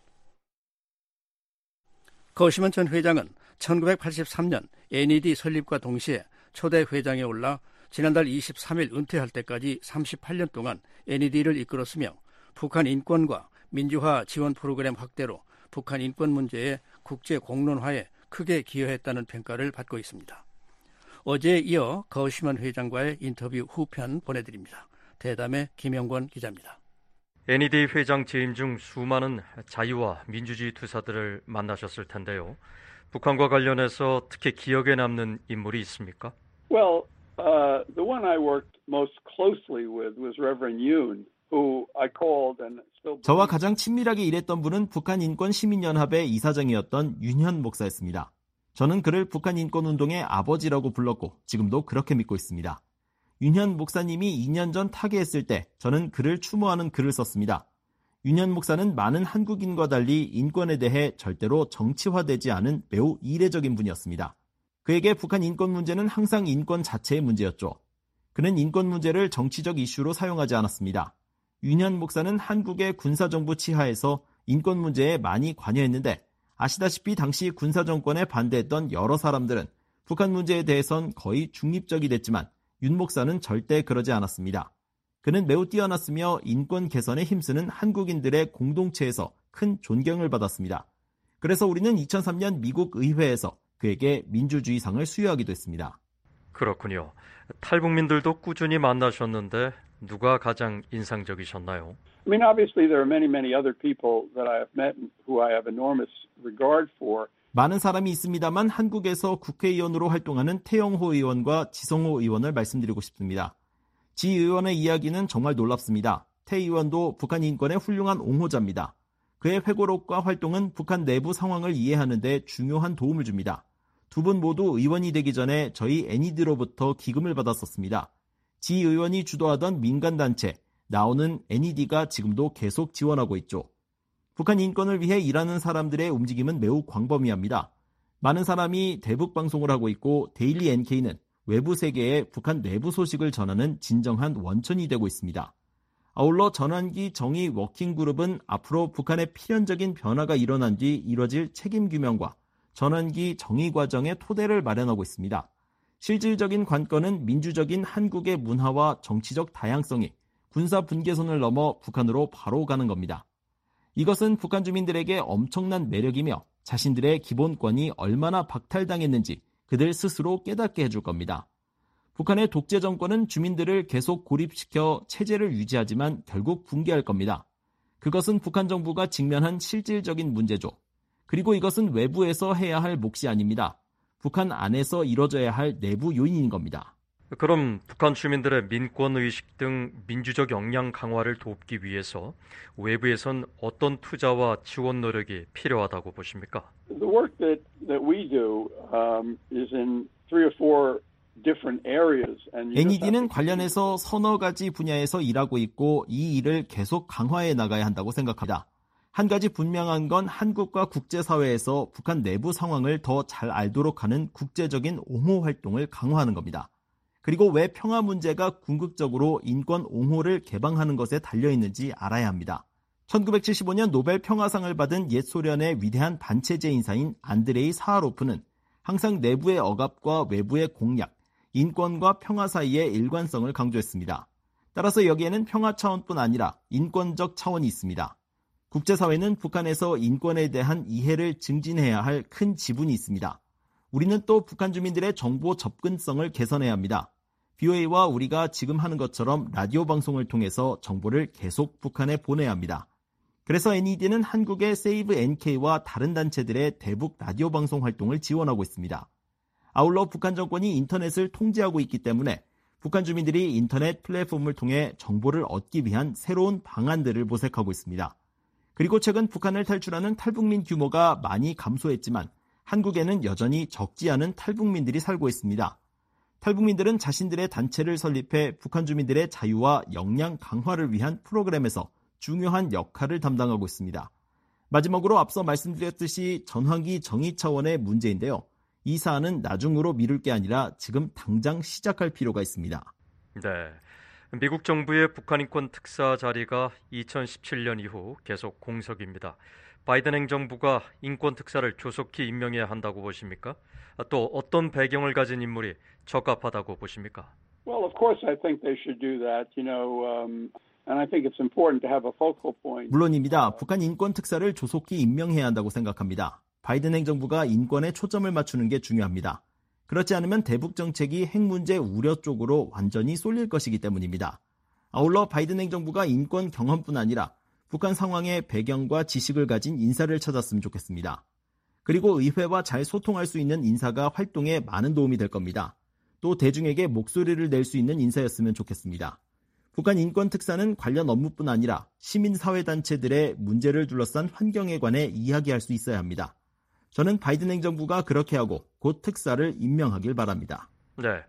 거시먼 전 회장은 천구백팔십삼 년 엔이디 설립과 동시에 초대 회장에 올라 지난달 이십삼 일 은퇴할 때까지 삼십팔 년 동안 엔이디를 이끌었으며 북한 인권과 민주화 지원 프로그램 확대로 북한 인권 문제의 국제 공론화에 크게 기여했다는 평가를 받고 있습니다. 어제에 이어 거시먼 회장과의 인터뷰 후편 보내드립니다. 대담의 김영권 기자입니다.
엔이디 회장 재임 중 수많은 자유와 민주주의 투사들을 만나셨을 텐데요. 북한과 관련해서 특히 기억에 남는 인물이 있습니까?
Well, uh, the one I worked most closely with was Reverend Yoon, who I called and still.
저와 가장 친밀하게 일했던 분은 북한인권시민연합의 이사장이었던 윤현 목사였습니다. 저는 그를 북한인권운동의 아버지라고 불렀고 지금도 그렇게 믿고 있습니다. 윤현 목사님이 이 년 전 타계했을 때 저는 그를 추모하는 글을 썼습니다. 윤현 목사는 많은 한국인과 달리 인권에 대해 절대로 정치화되지 않은 매우 이례적인 분이었습니다. 그에게 북한 인권 문제는 항상 인권 자체의 문제였죠. 그는 인권 문제를 정치적 이슈로 사용하지 않았습니다. 윤현 목사는 한국의 군사정부 치하에서 인권 문제에 많이 관여했는데 아시다시피 당시 군사정권에 반대했던 여러 사람들은 북한 문제에 대해선 거의 중립적이 됐지만 윤 목사는 절대 그러지 않았습니다. 그는 매우 뛰어났으며 인권 개선에 힘쓰는 한국인들의 공동체에서 큰 존경을 받았습니다. 그래서 우리는 이천삼 년 미국 의회에서 그에게 민주주의상을 수여하기도 했습니다.
그렇군요. 탈북민들도 꾸준히 만나셨는데 누가 가장 인상적이셨나요?
I mean, obviously there are many, many other people that I have met who I have enormous regard for.
많은 사람이 있습니다만 한국에서 국회의원으로 활동하는 태영호 의원과 지성호 의원을 말씀드리고 싶습니다. 지 의원의 이야기는 정말 놀랍습니다. 태 의원도 북한 인권의 훌륭한 옹호자입니다. 그의 회고록과 활동은 북한 내부 상황을 이해하는 데 중요한 도움을 줍니다. 두 분 모두 의원이 되기 전에 저희 애니디로부터 기금을 받았었습니다. 지 의원이 주도하던 민간단체 나오는 애니디가 지금도 계속 지원하고 있죠. 북한 인권을 위해 일하는 사람들의 움직임은 매우 광범위합니다. 많은 사람이 대북 방송을 하고 있고 데일리 엔케이는 외부 세계에 북한 내부 소식을 전하는 진정한 원천이 되고 있습니다. 아울러 전환기 정의 워킹그룹은 앞으로 북한의 필연적인 변화가 일어난 뒤 이뤄질 책임규명과 전환기 정의 과정의 토대를 마련하고 있습니다. 실질적인 관건은 민주적인 한국의 문화와 정치적 다양성이 군사 분계선을 넘어 북한으로 바로 가는 겁니다. 이것은 북한 주민들에게 엄청난 매력이며 자신들의 기본권이 얼마나 박탈당했는지 그들 스스로 깨닫게 해줄 겁니다. 북한의 독재 정권은 주민들을 계속 고립시켜 체제를 유지하지만 결국 붕괴할 겁니다. 그것은 북한 정부가 직면한 실질적인 문제죠. 그리고 이것은 외부에서 해야 할 몫이 아닙니다. 북한 안에서 이뤄져야 할 내부 요인인 겁니다.
그럼 북한 주민들의 민권의식 등 민주적 역량 강화를 돕기 위해서 외부에선 어떤 투자와 지원 노력이 필요하다고 보십니까?
The work that, that we do um, is in three or four different areas.
애니디는 관련해서 서너 가지 분야에서 일하고 있고 이 일을 계속 강화해 나가야 한다고 생각합니다. 한 가지 분명한 건 한국과 국제사회에서 북한 내부 상황을 더 잘 알도록 하는 국제적인 옹호 활동을 강화하는 겁니다. 그리고 왜 평화 문제가 궁극적으로 인권 옹호를 개방하는 것에 달려있는지 알아야 합니다. 천구백칠십오 년 노벨 평화상을 받은 옛 소련의 위대한 반체제 인사인 안드레이 사하로프는 항상 내부의 억압과 외부의 공약, 인권과 평화 사이의 일관성을 강조했습니다. 따라서 여기에는 평화 차원뿐 아니라 인권적 차원이 있습니다. 국제사회는 북한에서 인권에 대한 이해를 증진해야 할 큰 지분이 있습니다. 우리는 또 북한 주민들의 정보 접근성을 개선해야 합니다. 브이오에이와 우리가 지금 하는 것처럼 라디오 방송을 통해서 정보를 계속 북한에 보내야 합니다. 그래서 애니디는 한국의 세이브 엔케이와 다른 단체들의 대북 라디오 방송 활동을 지원하고 있습니다. 아울러 북한 정권이 인터넷을 통제하고 있기 때문에 북한 주민들이 인터넷 플랫폼을 통해 정보를 얻기 위한 새로운 방안들을 모색하고 있습니다. 그리고 최근 북한을 탈출하는 탈북민 규모가 많이 감소했지만 한국에는 여전히 적지 않은 탈북민들이 살고 있습니다. 탈북민들은 자신들의 단체를 설립해 북한 주민들의 자유와 역량 강화를 위한 프로그램에서 중요한 역할을 담당하고 있습니다. 마지막으로 앞서 말씀드렸듯이 전환기 정의 차원의 문제인데요. 이 사안은 나중으로 미룰 게 아니라 지금 당장 시작할 필요가 있습니다.
네, 미국 정부의 북한 인권 특사 자리가 이천십칠 년 이후 계속 공석입니다. 바이든 행정부가 인권 특사를 조속히 임명해야 한다고 보십니까? 또 어떤 배경을 가진 인물이 적합하다고 보십니까?
Well, of course, I think they should do that. You know, um, and I think it's important to have a focal point.
물론입니다. 북한 인권 특사를 조속히 임명해야 한다고 생각합니다. 바이든 행정부가 인권에 초점을 맞추는 게 중요합니다. 그렇지 않으면 대북 정책이 핵 문제 우려 쪽으로 완전히 쏠릴 것이기 때문입니다. 아울러 바이든 행정부가 인권 경험뿐 아니라 북한 상황의 배경과 지식을 가진 인사를 찾았으면 좋겠습니다. 그리고 의회와 잘 소통할 수 있는 인사가 활동에 많은 도움이 될 겁니다. 또 대중에게 목소리를 낼 수 있는 인사였으면 좋겠습니다. 북한 인권 특사는 관련 업무뿐 아니라 시민사회단체들의 문제를 둘러싼 환경에 관해 이야기할 수 있어야 합니다. 저는 바이든 행정부가 그렇게 하고 곧 특사를 임명하길 바랍니다.
네,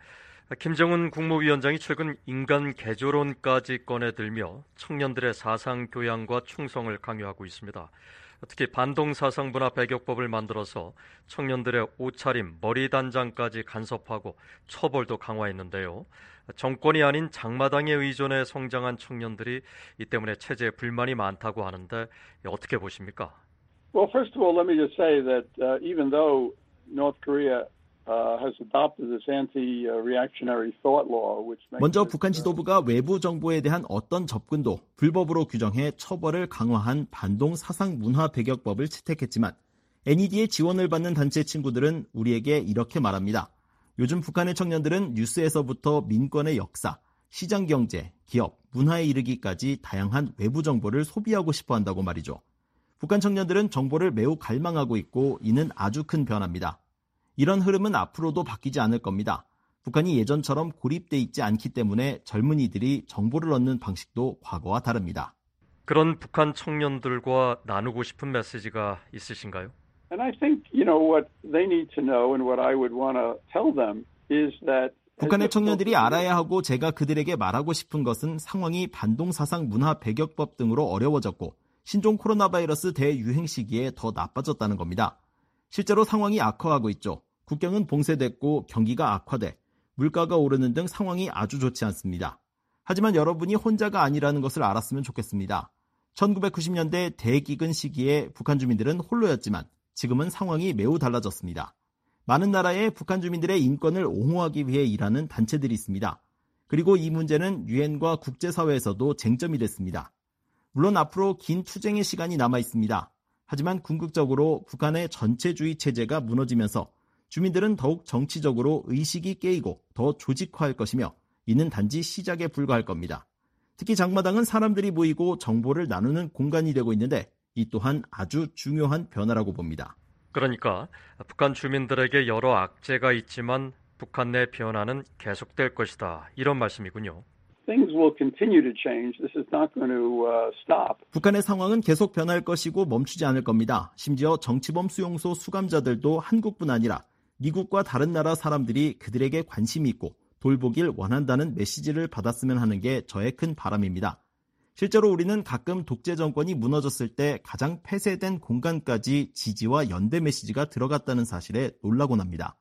김정은 국무위원장이 최근 인간 개조론까지 꺼내들며 청년들의 사상 교양과 충성을 강요하고 있습니다. 특히 반동사상문화 배격법을 만들어서 청년들의 옷차림, 머리 단장까지 간섭하고 처벌도 강화했는데요. 정권이 아닌 장마당에 의존해 성장한 청년들이 이 때문에 체제에 불만이 많다고 하는데 어떻게 보십니까?
Well, first of all, let me just say that uh, even though North Korea uh, has adopted this anti-reactionary thought law, which makes
먼저 북한 지도부가 외부 정보에 대한 어떤 접근도 불법으로 규정해 처벌을 강화한 반동 사상 문화 배격법을 채택했지만 애니디의 지원을 받는 단체 친구들은 우리에게 이렇게 말합니다. 요즘 북한의 청년들은 뉴스에서부터 민권의 역사, 시장 경제, 기업, 문화에 이르기까지 다양한 외부 정보를 소비하고 싶어 한다고 말이죠. 북한 청년들은 정보를 매우 갈망하고 있고 이는 아주 큰 변화입니다. 이런 흐름은 앞으로도 바뀌지 않을 겁니다. 북한이 예전처럼 고립돼 있지 않기 때문에 젊은이들이 정보를 얻는 방식도 과거와 다릅니다.
그런 북한 청년들과 나누고 싶은 메시지가 있으신가요?
And I think, you know, what they need to know and what I would want to tell them is that
북한의 청년들이 알아야 하고 제가 그들에게 말하고 싶은 것은 상황이 반동사상 문화 배격법 등으로 어려워졌고 신종 코로나 바이러스 대유행 시기에 더 나빠졌다는 겁니다. 실제로 상황이 악화하고 있죠. 국경은 봉쇄됐고 경기가 악화돼 물가가 오르는 등 상황이 아주 좋지 않습니다. 하지만 여러분이 혼자가 아니라는 것을 알았으면 좋겠습니다. 천구백구십 년대 대기근 시기에 북한 주민들은 홀로였지만 지금은 상황이 매우 달라졌습니다. 많은 나라에 북한 주민들의 인권을 옹호하기 위해 일하는 단체들이 있습니다. 그리고 이 문제는 유엔과 국제사회에서도 쟁점이 됐습니다. 물론 앞으로 긴 투쟁의 시간이 남아 있습니다. 하지만 궁극적으로 북한의 전체주의 체제가 무너지면서 주민들은 더욱 정치적으로 의식이 깨이고 더 조직화할 것이며 이는 단지 시작에 불과할 겁니다. 특히 장마당은 사람들이 모이고 정보를 나누는 공간이 되고 있는데 이 또한 아주 중요한 변화라고 봅니다.
그러니까 북한 주민들에게 여러 악재가 있지만 북한 내 변화는 계속될 것이다. 이런 말씀이군요.
Things will continue to change. This is not going to uh, stop.
북한의 상황은 계속 변할 것이고 멈추지 않을 겁니다. 심지어 정치범 수용소 수감자들도 한국뿐 아니라 미국과 다른 나라 사람들이 그들에게 관심이 있고 돌보길 원한다는 메시지를 받았으면 하는 게 저의 큰 바람입니다. 실제로 우리는 가끔 독재 정권이 무너졌을 때 가장 폐쇄된 공간까지 지지와 연대 메시지가 들어갔다는 사실에 놀라곤 합니다.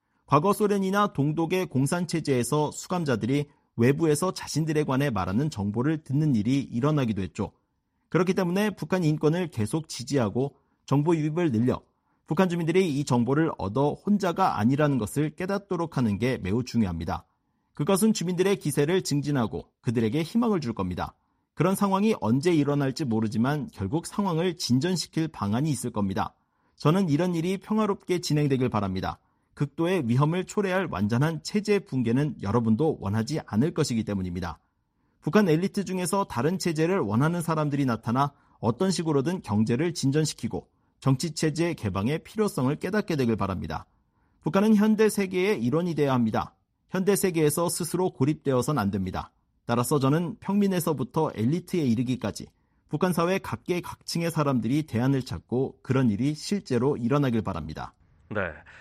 과거 소련이나 동독의 공산체제에서 수감자들이 외부에서 자신들에 관해 말하는 정보를 듣는 일이 일어나기도 했죠. 그렇기 때문에 북한 인권을 계속 지지하고 정보 유입을 늘려 북한 주민들이 이 정보를 얻어 혼자가 아니라는 것을 깨닫도록 하는 게 매우 중요합니다. 그것은 주민들의 기세를 증진하고 그들에게 희망을 줄 겁니다. 그런 상황이 언제 일어날지 모르지만 결국 상황을 진전시킬 방안이 있을 겁니다. 저는 이런 일이 평화롭게 진행되길 바랍니다. 극도의 위험을 초래할 완전한 체제 붕괴는 여러분도 원하지 않을 것이기 때문입니다. 북한 엘리트 중에서 다른 체제를 원하는 사람들이 나타나 어떤 식으로든 경제를 진전시키고 정치체제 개방의 필요성을 깨닫게 되길 바랍니다. 북한은 현대 세계의 일원이 되어야 합니다. 현대 세계에서 스스로 고립되어서는 안 됩니다. 따라서 저는 평민에서부터 엘리트에 이르기까지 북한 사회 각계각층의 사람들이 대안을 찾고 그런 일이 실제로 일어나길 바랍니다.
네,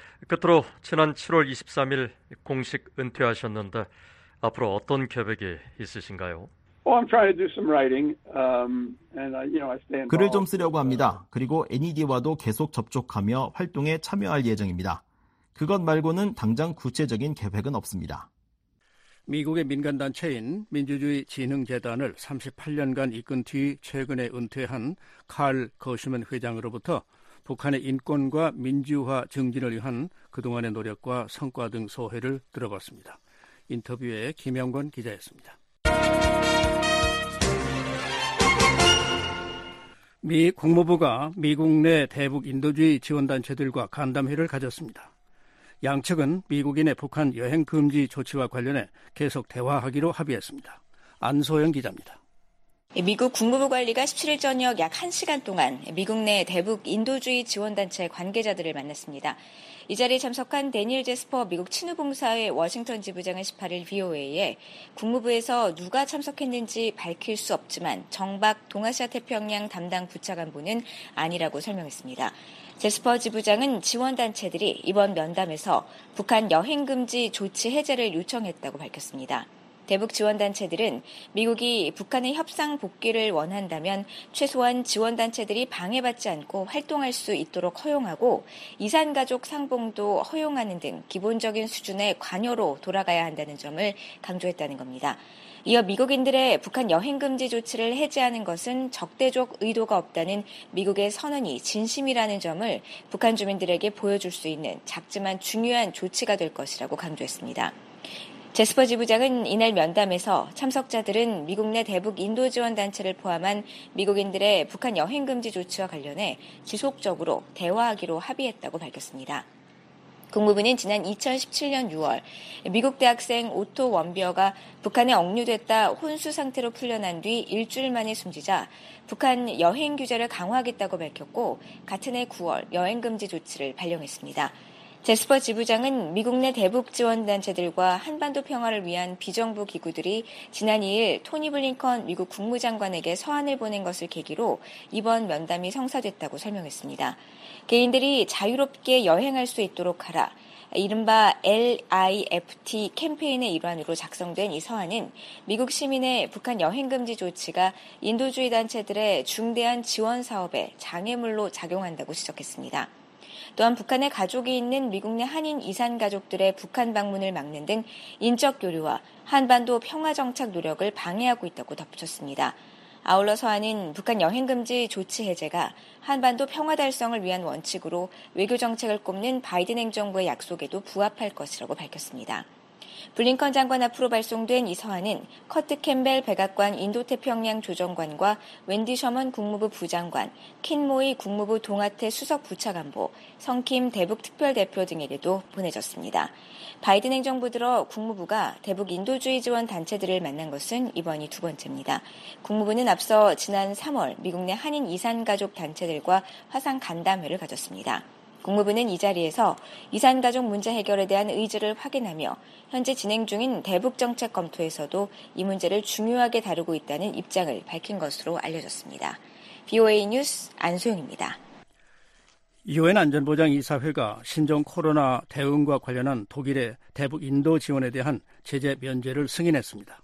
끝으로 지난 칠월 이십삼일 공식 은퇴하셨는데 앞으로 어떤 계획이 있으신가요?
Well, I'm trying to do some writing, um, and I, you know, I stay involved.
글을 좀 쓰려고 합니다. 그리고 엔이디와도 계속 접촉하며 활동에 참여할 예정입니다. 그것 말고는 당장 구체적인 계획은 없습니다.
미국의 민간단체인 민주주의 진흥재단을 삼십팔 년간 이끈 뒤 최근에 은퇴한 칼 거슈먼 회장으로부터 북한의 인권과 민주화 증진을 위한 그동안의 노력과 성과 등 소회를 들어봤습니다. 인터뷰에 김영권 기자였습니다. 미 국무부가 미국 내 대북 인도주의 지원단체들과 간담회를 가졌습니다. 양측은 미국인의 북한 여행 금지 조치와 관련해 계속 대화하기로 합의했습니다. 안소영 기자입니다.
미국 국무부 관리가 십칠일 저녁 약 한 시간 동안 미국 내 대북 인도주의 지원단체 관계자들을 만났습니다. 이 자리에 참석한 데니엘 제스퍼 미국 친우봉사회 워싱턴 지부장은 십팔일 브이오에이에 국무부에서 누가 참석했는지 밝힐 수 없지만 정박 동아시아 태평양 담당 부차관보는 아니라고 설명했습니다. 제스퍼 지부장은 지원단체들이 이번 면담에서 북한 여행금지 조치 해제를 요청했다고 밝혔습니다. 대북 지원단체들은 미국이 북한의 협상 복귀를 원한다면 최소한 지원단체들이 방해받지 않고 활동할 수 있도록 허용하고 이산가족 상봉도 허용하는 등 기본적인 수준의 관여로 돌아가야 한다는 점을 강조했다는 겁니다. 이어 미국인들의 북한 여행금지 조치를 해제하는 것은 적대적 의도가 없다는 미국의 선언이 진심이라는 점을 북한 주민들에게 보여줄 수 있는 작지만 중요한 조치가 될 것이라고 강조했습니다. 제스퍼 지부장은 이날 면담에서 참석자들은 미국 내 대북 인도 지원 단체를 포함한 미국인들의 북한 여행 금지 조치와 관련해 지속적으로 대화하기로 합의했다고 밝혔습니다. 국무부는 지난 이천십칠년 유월 미국 대학생 오토 원비어가 북한에 억류됐다 혼수 상태로 풀려난 뒤 일주일 만에 숨지자 북한 여행 규제를 강화하겠다고 밝혔고 같은 해 구월 여행금지 조치를 발령했습니다. 제스퍼 지부장은 미국 내 대북 지원단체들과 한반도 평화를 위한 비정부 기구들이 지난 이일 토니 블링컨 미국 국무장관에게 서한을 보낸 것을 계기로 이번 면담이 성사됐다고 설명했습니다. 개인들이 자유롭게 여행할 수 있도록 하라. 이른바 엘 아이 에프 티 캠페인의 일환으로 작성된 이 서한은 미국 시민의 북한 여행금지 조치가 인도주의 단체들의 중대한 지원 사업에 장애물로 작용한다고 지적했습니다. 또한 북한에 가족이 있는 미국 내 한인 이산 가족들의 북한 방문을 막는 등 인적 교류와 한반도 평화 정착 노력을 방해하고 있다고 덧붙였습니다. 아울러 서한은 북한 여행금지 조치 해제가 한반도 평화 달성을 위한 원칙으로 외교 정책을 꼽는 바이든 행정부의 약속에도 부합할 것이라고 밝혔습니다. 블링컨 장관 앞으로 발송된 이 서한은 커트 캠벨 백악관 인도태평양 조정관과 웬디 셔먼 국무부 부장관, 킨모이 국무부 동아태 수석 부차관보, 성킴 대북 특별대표 등에게도 보내졌습니다. 바이든 행정부 들어 국무부가 대북 인도주의 지원 단체들을 만난 것은 이번이 두 번째입니다. 국무부는 앞서 지난 삼월 미국 내 한인 이산 가족 단체들과 화상 간담회를 가졌습니다. 국무부는 이 자리에서 이산 가족 문제 해결에 대한 의지를 확인하며 현재 진행 중인 대북 정책 검토에서도 이 문제를 중요하게 다루고 있다는 입장을 밝힌 것으로 알려졌습니다. 브이오에이 뉴스 안소영입니다.
유엔 안전보장이사회가 신종 코로나 대응과 관련한 독일의 대북 인도 지원에 대한 제재 면제를 승인했습니다.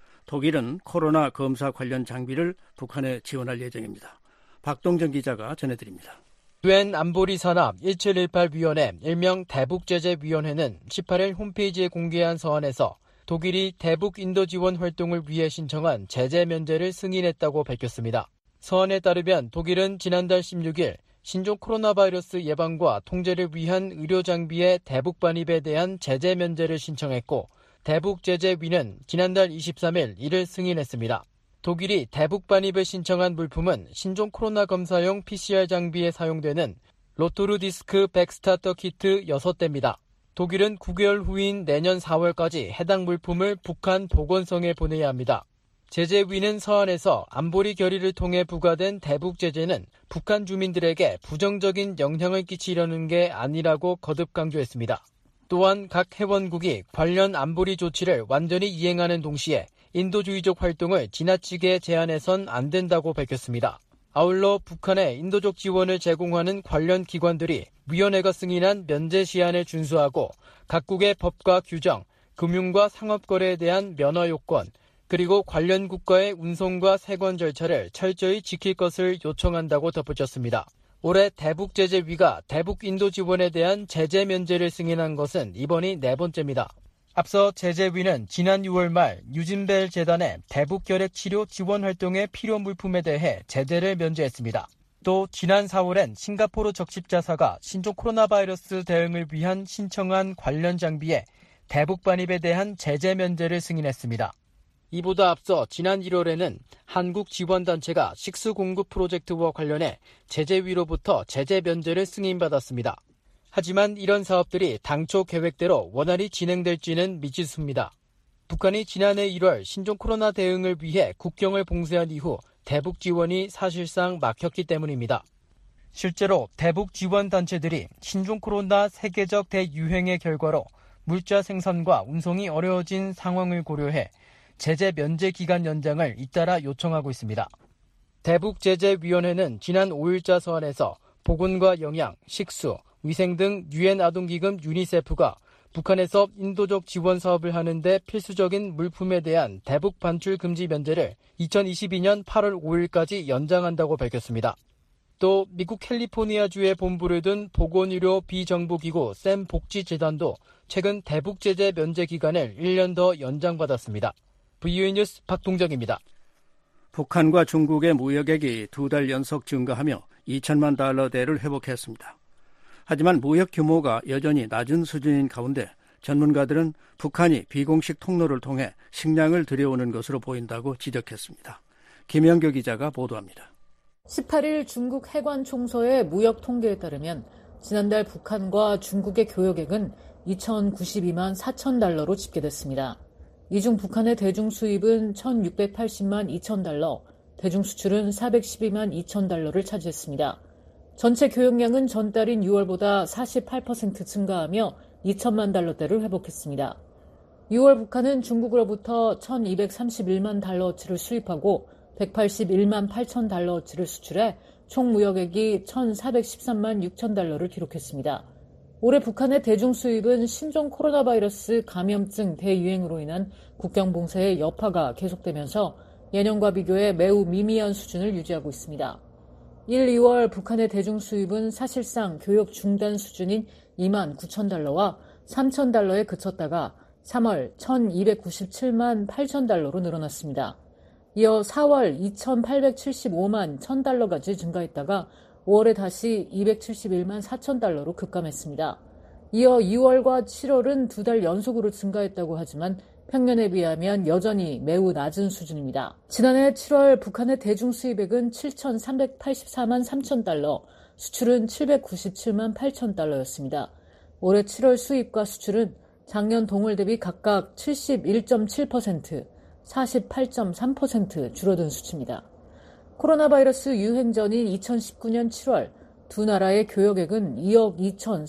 독일은 코로나 검사 관련 장비를 북한에 지원할 예정입니다. 박동정 기자가 전해드립니다.
유엔 안보리산하 일칠일팔 위원회 일명 대북제재위원회는 십팔일 홈페이지에 공개한 서한에서 독일이 대북 인도 지원 활동을 위해 신청한 제재 면제를 승인했다고 밝혔습니다. 서한에 따르면 독일은 지난달 십육일 신종 코로나 바이러스 예방과 통제를 위한 의료 장비의 대북 반입에 대한 제재 면제를 신청했고 대북제재위는 지난달 이십삼일 이를 승인했습니다. 독일이 대북 반입을 신청한 물품은 신종 코로나 검사용 피씨알 장비에 사용되는 로토르 디스크 백스타터 키트 여섯 대입니다. 독일은 구 개월 후인 내년 사월까지 해당 물품을 북한 보건성에 보내야 합니다. 제재위는 서한에서 안보리 결의를 통해 부과된 대북 제재는 북한 주민들에게 부정적인 영향을 끼치려는 게 아니라고 거듭 강조했습니다. 또한 각 회원국이 관련 안보리 조치를 완전히 이행하는 동시에 인도주의적 활동을 지나치게 제한해선 안 된다고 밝혔습니다. 아울러 북한에 인도적 지원을 제공하는 관련 기관들이 위원회가 승인한 면제 시한을 준수하고 각국의 법과 규정, 금융과 상업거래에 대한 면허 요건, 그리고 관련 국가의 운송과 세관 절차를 철저히 지킬 것을 요청한다고 덧붙였습니다. 올해 대북제재위가 대북 인도 지원에 대한 제재 면제를 승인한 것은 이번이 네 번째입니다. 앞서 제재위는 지난 유월 말 유진벨 재단의 대북 결핵 치료 지원 활동의 필요 물품에 대해 제재를 면제했습니다. 또 지난 사월엔 싱가포르 적십자사가 신종 코로나 바이러스 대응을 위한 신청한 관련 장비에 대북 반입에 대한 제재 면제를 승인했습니다. 이보다 앞서 지난 일월에는 한국 지원단체가 식수 공급 프로젝트와 관련해 제재위로부터 제재 면제를 승인받았습니다. 하지만 이런 사업들이 당초 계획대로 원활히 진행될지는 미지수입니다. 북한이 지난해 일월 신종 코로나 대응을 위해 국경을 봉쇄한 이후 대북 지원이 사실상 막혔기 때문입니다. 실제로 대북 지원 단체들이 신종 코로나 세계적 대유행의 결과로 물자 생산과 운송이 어려워진 상황을 고려해 제재 면제 기간 연장을 잇따라 요청하고 있습니다. 대북제재위원회는 지난 오일자 서한에서 보건과 영양, 식수, 위생 등 유엔 아동기금 유니세프가 북한에서 인도적 지원 사업을 하는데 필수적인 물품에 대한 대북 반출 금지 면제를 이천이십이년 팔월 오일까지 연장한다고 밝혔습니다. 또 미국 캘리포니아주에 본부를 둔 보건의료 비정부기구 샘 복지재단도 최근 대북제재 면제 기간을 일 년 더 연장받았습니다. 브이오에이 뉴스 박동정입니다.
북한과 중국의 무역액이 두 달 연속 증가하며 이천만 달러대를 회복했습니다. 하지만 무역 규모가 여전히 낮은 수준인 가운데 전문가들은 북한이 비공식 통로를 통해 식량을 들여오는 것으로 보인다고 지적했습니다. 김영교 기자가 보도합니다.
십팔일 중국 해관 총서의 무역 통계에 따르면
지난달 북한과 중국의 교역액은 이천구십이만 사천 달러로 집계됐습니다. 이 중 북한의 대중 수입은 천육백팔십만 이천 달러, 대중 수출은 사백십이만 이천 달러를 차지했습니다. 전체 교역량은 전달인 유월보다 사십팔 퍼센트 증가하며 이천만 달러대를 회복했습니다. 유월 북한은 중국으로부터 천이백삼십일만 달러어치를 수입하고 백팔십일만 팔천 달러어치를 수출해 총 무역액이 천사백십삼만 육천 달러를 기록했습니다. 올해 북한의 대중 수입은 신종 코로나 바이러스 감염증 대유행으로 인한 국경 봉쇄의 여파가 계속되면서 예년과 비교해 매우 미미한 수준을 유지하고 있습니다. 일, 이월 북한의 대중 수입은 사실상 교역 중단 수준인 이만 구천 달러와 삼천 달러에 그쳤다가 삼월 천이백구십칠만 팔천 달러로 늘어났습니다. 이어 사월 이천팔백칠십오만 천 달러까지 증가했다가 오월에 다시 이백칠십일만 사천 달러로 급감했습니다. 이어 이월과 칠월은 두 달 연속으로 증가했다고 하지만 평년에 비하면 여전히 매우 낮은 수준입니다. 지난해 칠월 북한의 대중 수입액은 칠천삼백팔십사만 삼천 달러, 수출은 칠백구십칠만 팔천 달러였습니다. 올해 칠월 수입과 수출은 작년 동월 대비 각각 칠십일 점 칠 퍼센트, 사십팔 점 삼 퍼센트 줄어든 수치입니다. 코로나 바이러스 유행 전인 이천십구 년 칠월 두 나라의 교역액은 이억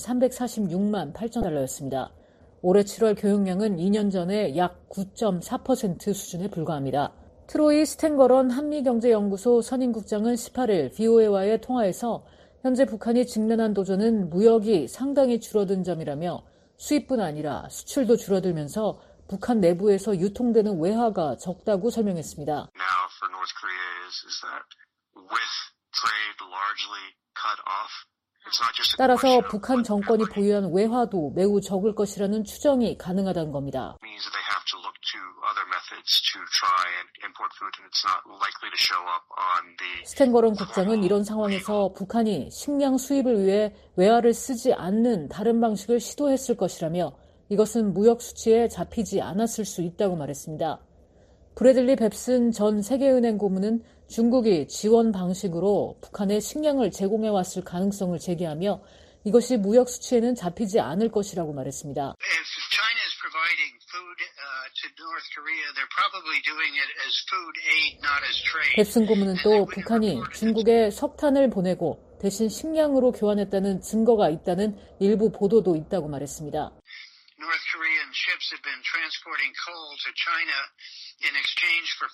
이천삼백사십육만 팔천 달러였습니다. 올해 칠월 교역량은 이 년 전의 약 구 점 사 퍼센트 수준에 불과합니다. 트로이 스탠거런 한미경제연구소 선임국장은 십팔 일 브이오에이와의 통화에서 현재 북한이 직면한 도전은 무역이 상당히 줄어든 점이라며 수입뿐 아니라 수출도 줄어들면서 북한 내부에서 유통되는 외화가 적다고 설명했습니다.
Now for North Korea is, is that with trade largely cut off, it's not just a
따라서 북한 정권이 보유한 외화도 매우 적을 것이라는 추정이 가능하다는 겁니다.
means that they have to look to other methods to try and import food, and it's not likely to show up on the.
스탠거런 국장은 이런 상황에서 북한이 식량 수입을 위해 외화를 쓰지 않는 다른 방식을 시도했을 것이라며 이것은 무역 수치에 잡히지 않았을 수 있다고 말했습니다. 브래들리 뱁슨 전 세계은행 고문은 중국이 지원 방식으로 북한에 식량을 제공해왔을 가능성을 제기하며 이것이 무역 수치에는 잡히지 않을 것이라고 말했습니다.
If China is providing food uh, to North Korea, they're probably doing it as food aid, not as trade.
뱁슨 고문은 또 북한이 중국에 석탄을 보내고 대신 식량으로 교환했다는 증거가 있다는 일부 보도도 있다고 말했습니다.
North Korean ships have been transporting coal to China in exchange for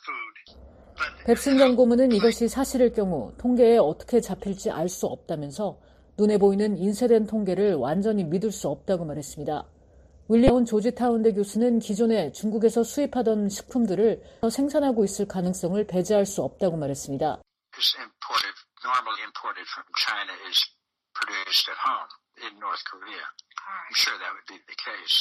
food.
뱁슨 전 고문은 이것이 사실일 경우 통계에 어떻게 잡힐지 알 수 없다면서 눈에 보이는 인쇄된 통계를 완전히 믿을 수 없다고 말했습니다. 윌리엄 조지타운대 교수는 기존에 중국에서 수입하던 식품들을 더 생산하고 있을 가능성을 배제할 수 없다고 말했습니다.
Imported, normally imported from China is produced at home in North Korea. I'm sure that would be the case.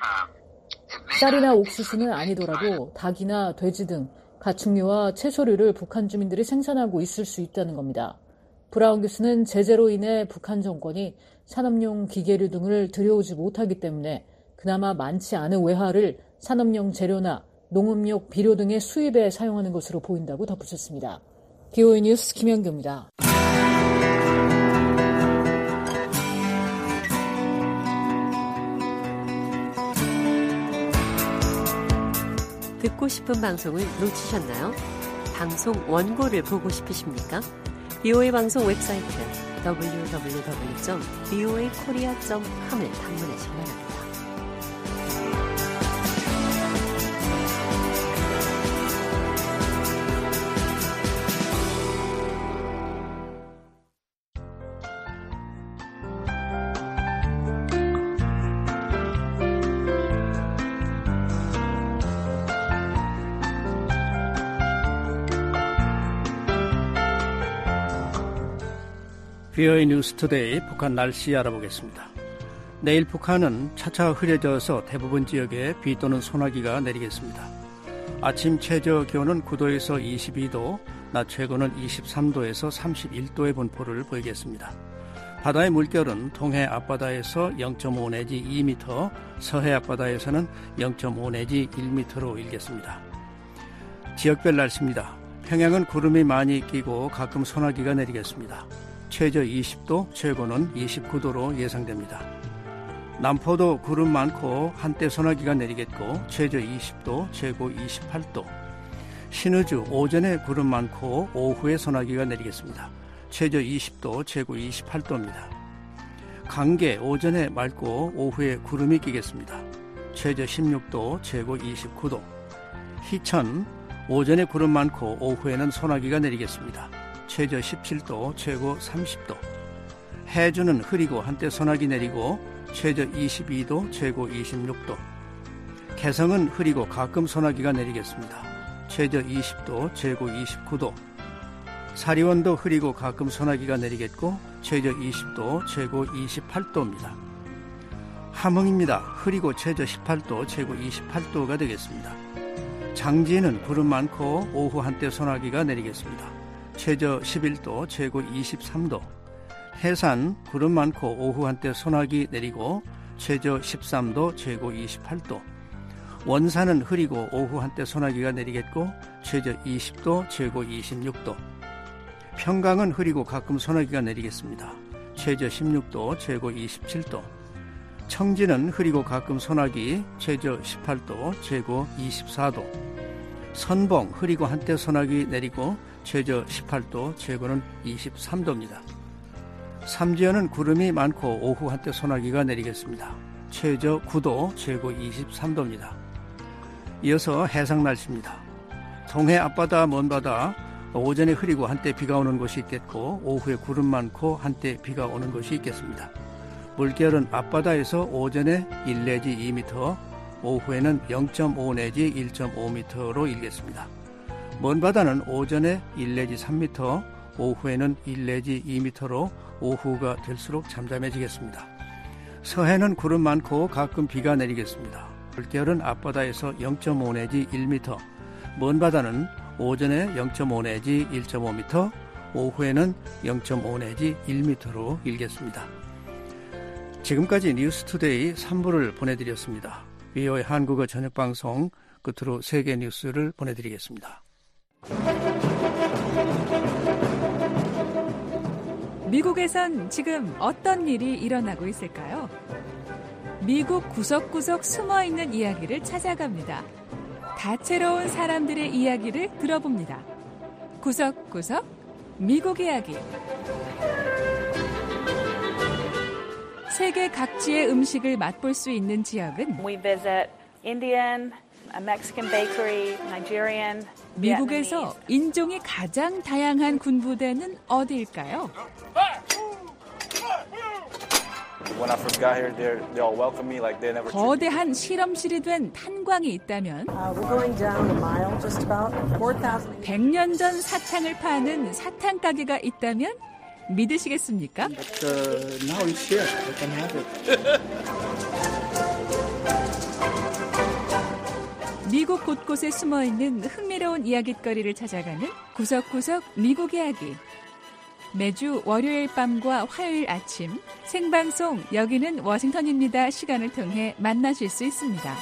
Um,
쌀이나 옥수수는 아니더라도 닭이나 돼지 등 가축류와 채소류를 북한 주민들이 생산하고 있을 수 있다는 겁니다. 브라운 교수는 제재로 인해 북한 정권이 산업용 기계류 등을 들여오지 못하기 때문에 그나마 많지 않은 외화를 산업용 재료나 농업용 비료 등의 수입에 사용하는 것으로 보인다고 덧붙였습니다. 비오이 뉴스 김현규입니다.
듣고 싶은 방송을 놓치셨나요? 방송 원고를 보고 싶으십니까? 비오에이 방송 웹사이트 더블유 더블유 더블유 점 비오에이 코리아 점 컴을 방문하시기 바랍니다.
비오에이 뉴스 투데이 북한 날씨 알아보겠습니다. 내일 북한은 차차 흐려져서 대부분 지역에 비 또는 소나기가 내리겠습니다. 아침 최저 기온은 구 도에서 이십이 도, 낮 최고는 이십삼 도에서 삼십일 도의 분포를 보이겠습니다. 바다의 물결은 동해 앞바다에서 영 점 오 내지 이 미터, 서해 앞바다에서는 영 점 오 내지 일 미터로 일겠습니다. 지역별 날씨입니다. 평양은 구름이 많이 끼고 가끔 소나기가 내리겠습니다. 최저 이십 도, 최고는 이십구 도로 예상됩니다. 남포도 구름 많고 한때 소나기가 내리겠고 최저 이십 도, 최고 이십팔 도. 신의주 오전에 구름 많고 오후에 소나기가 내리겠습니다. 최저 이십 도, 최고 이십팔 도입니다. 강계 오전에 맑고 오후에 구름이 끼겠습니다. 최저 십육 도, 최고 이십구 도. 희천 오전에 구름 많고 오후에는 소나기가 내리겠습니다. 최저 십칠 도, 최고 삼십 도. 해주는 흐리고 한때 소나기 내리고 최저 이십이 도, 최고 이십육 도. 개성은 흐리고 가끔 소나기가 내리겠습니다. 최저 이십 도, 최고 이십구 도. 사리원도 흐리고 가끔 소나기가 내리겠고 최저 이십 도, 최고 이십팔 도입니다. 함흥입니다. 흐리고 최저 십팔 도, 최고 이십팔 도가 되겠습니다. 장지는 구름 많고 오후 한때 소나기가 내리겠습니다. 최저 십일 도, 최고 이십삼 도. 해산 구름 많고 오후 한때 소나기 내리고 최저 십삼 도, 최고 이십팔 도. 원산은 흐리고 오후 한때 소나기가 내리겠고 최저 이십 도, 최고 이십육 도. 평강은 흐리고 가끔 소나기가 내리겠습니다. 최저 십육 도, 최고 이십칠 도. 청진은 흐리고 가끔 소나기, 최저 십팔 도, 최고 이십사 도. 선봉 흐리고 한때 소나기 내리고 최저 십팔 도, 최고는 이십삼 도입니다. 삼지연은 구름이 많고 오후 한때 소나기가 내리겠습니다. 최저 구 도, 최고 이십삼 도입니다. 이어서 해상 날씨입니다. 동해 앞바다, 먼바다 오전에 흐리고 한때 비가 오는 곳이 있겠고 오후에 구름 많고 한때 비가 오는 곳이 있겠습니다. 물결은 앞바다에서 오전에 일 내지 이 미터, 오후에는 영 점 오 내지 일 점 오 미터로 일겠습니다. 먼바다는 오전에 일 내지 삼 미터, 오후에는 일 내지 이 미터로 오후가 될수록 잠잠해지겠습니다. 서해는 구름 많고 가끔 비가 내리겠습니다. 물결은 앞바다에서 영 점 오 내지 일 미터, 먼바다는 오전에 영 점 오 내지 일 점 오 미터, 오후에는 영 점 오 내지 일 미터로 일겠습니다. 지금까지 뉴스투데이 삼 부를 보내드렸습니다. 비오에이 한국어 저녁방송 끝으로 세계 뉴스를 보내드리겠습니다.
미국에선 지금 어떤 일이 일어나고 있을까요? 미국 구석구석 숨어있는 이야기를 찾아갑니다. 다채로운 사람들의 이야기를 들어봅니다. 구석구석 미국 이야기. 세계 각지의 음식을 맛볼 수 있는 지역은
We visit Indian, Mexican bakery, Nigerian,
미국에서 인종이 가장 다양한 군부대는 어디일까요? 거대한 실험실이 된 탄광이 있다면 백 년 전 사탕을 파는 사탕 가게가 있다면 믿으시겠습니까? 미국 곳곳에 숨어있는 흥미로운 이야깃거리를 찾아가는 구석구석 미국 이야기. 매주 월요일 밤과 화요일 아침 생방송 여기는 워싱턴입니다 시간을 통해 만나실 수 있습니다.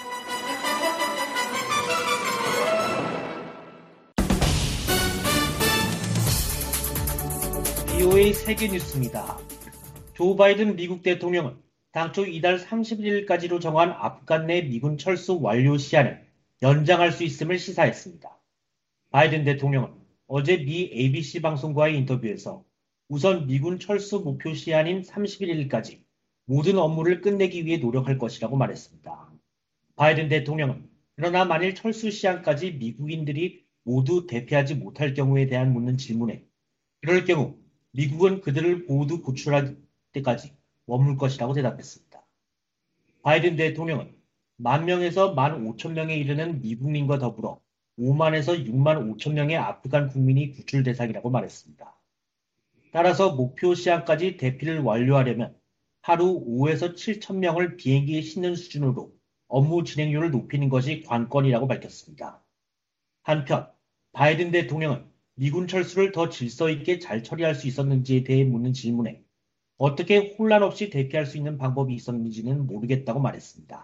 비오에이 세계 뉴스입니다. 조 바이든 미국 대통령은 당초 이달 삼십일 일까지로 정한 아프간 내 미군 철수 완료 시한을 연장할 수 있음을 시사했습니다. 바이든 대통령은 어제 미 에이비씨 방송과의 인터뷰에서 우선 미군 철수 목표 시한인 삼십일 일까지 모든 업무를 끝내기 위해 노력할 것이라고 말했습니다. 바이든 대통령은 그러나 만일 철수 시한까지 미국인들이 모두 대피하지 못할 경우에 대한 묻는 질문에 그럴 경우 미국은 그들을 모두 구출할 때까지 머물 것이라고 대답했습니다. 바이든 대통령은 만 명에서 만 오천 명에 이르는 미국민과 더불어 오만에서 육만 오천 명의 아프간 국민이 구출 대상이라고 말했습니다. 따라서 목표 시한까지 대피를 완료하려면 하루 오에서 칠천 명을 비행기에 싣는 수준으로 업무 진행률을 높이는 것이 관건이라고 밝혔습니다. 한편 바이든 대통령은 미군 철수를 더 질서 있게 잘 처리할 수 있었는지에 대해 묻는 질문에 어떻게 혼란 없이 대피할 수 있는 방법이 있었는지는 모르겠다고 말했습니다.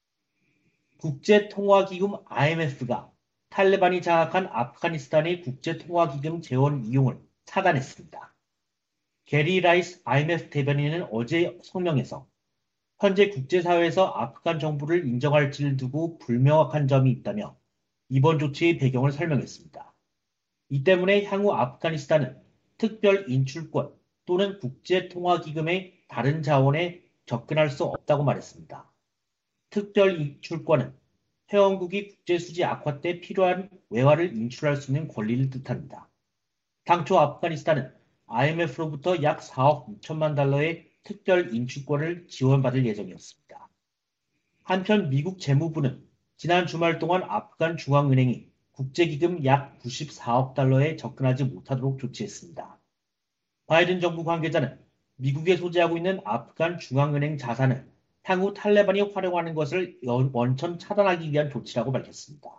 국제통화기금 아이엠에프가 탈레반이 장악한 아프가니스탄의 국제통화기금 재원 이용을 차단했습니다. 게리 라이스 아이엠에프 대변인은 어제 성명에서 현재 국제사회에서 아프간 정부를 인정할지를 두고 불명확한 점이 있다며 이번 조치의 배경을 설명했습니다. 이 때문에 향후 아프가니스탄은 특별 인출권 또는 국제통화기금의 다른 자원에 접근할 수 없다고 말했습니다. 특별 인출권은 회원국이 국제수지 악화 때 필요한 외화를 인출할 수 있는 권리를 뜻합니다. 당초 아프가니스탄은 아이엠에프로부터 약 사억 육천만 달러의 특별 인출권을 지원받을 예정이었습니다. 한편 미국 재무부는 지난 주말 동안 아프간 중앙은행이 국제기금 약 구십사억 달러에 접근하지 못하도록 조치했습니다. 바이든 정부 관계자는 미국에 소지하고 있는 아프간 중앙은행 자산을 향후 탈레반이 활용하는 것을 원천 차단하기 위한 조치라고 밝혔습니다.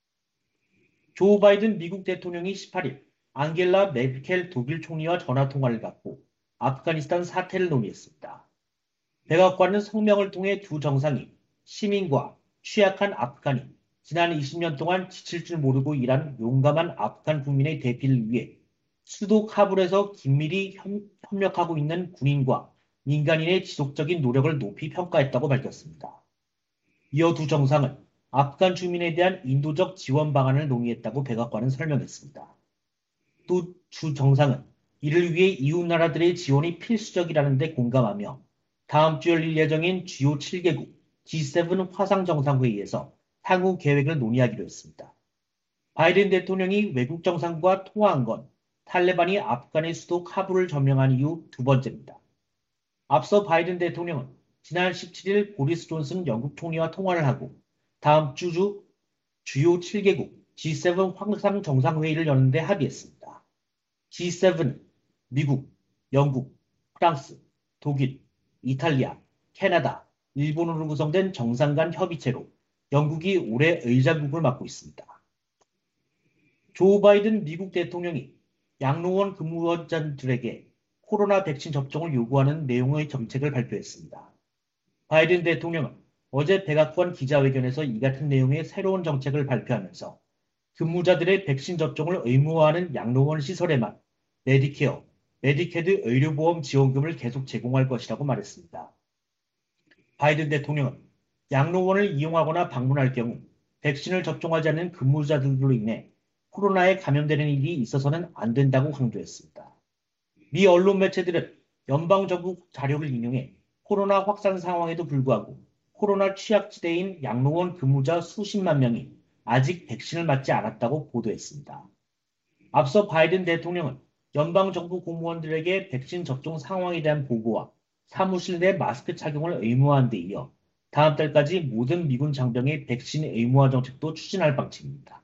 조 바이든 미국 대통령이 십팔일 앙겔라 메르켈 독일 총리와 전화통화를 갖고 아프가니스탄 사태를 논의했습니다. 백악관은 성명을 통해 두 정상이 시민과 취약한 아프간이 지난 이십 년 동안 지칠 줄 모르고 일한 용감한 아프간 국민의 대피를 위해 수도 카불에서 긴밀히 협력하고 있는 군인과 민간인의 지속적인 노력을 높이 평가했다고 밝혔습니다. 이어 두 정상은 아프간 주민에 대한 인도적 지원 방안을 논의했다고 백악관은 설명했습니다. 또 두 정상은 이를 위해 이웃 나라들의 지원이 필수적이라는 데 공감하며 다음 주 열릴 예정인 주요 칠 개국 지 세븐 화상정상회의에서 향후 계획을 논의하기로 했습니다. 바이든 대통령이 외국 정상과 통화한 건 탈레반이 아프간의 수도 카불을 점령한 이후 두 번째입니다. 앞서 바이든 대통령은 지난 십칠일 보리스 존슨 영국 총리와 통화를 하고 다음 주 주 주요 칠 개국 지 세븐 화상정상회의를 여는 데 합의했습니다. 지 세븐은 미국, 영국, 프랑스, 독일, 이탈리아, 캐나다, 일본으로 구성된 정상 간 협의체로 영국이 올해 의장국을 맡고 있습니다. 조 바이든 미국 대통령이 양로원 근무원들에게 코로나 백신 접종을 요구하는 내용의 정책을 발표했습니다. 바이든 대통령은 어제 백악관 기자회견에서 이 같은 내용의 새로운 정책을 발표하면서 근무자들의 백신 접종을 의무화하는 양로원 시설에만 메디케어, 메디캐드 의료보험 지원금을 계속 제공할 것이라고 말했습니다. 바이든 대통령은 양로원을 이용하거나 방문할 경우 백신을 접종하지 않는 근무자들로 인해 코로나에 감염되는 일이 있어서는 안 된다고 강조했습니다. 미 언론 매체들은 연방정부 자료를 인용해 코로나 확산 상황에도 불구하고 코로나 취약지대인 양로원 근무자 수십만 명이 아직 백신을 맞지 않았다고 보도했습니다. 앞서 바이든 대통령은 연방정부 공무원들에게 백신 접종 상황에 대한 보고와 사무실 내 마스크 착용을 의무화한 데 이어 다음 달까지 모든 미군 장병의 백신 의무화 정책도 추진할 방침입니다.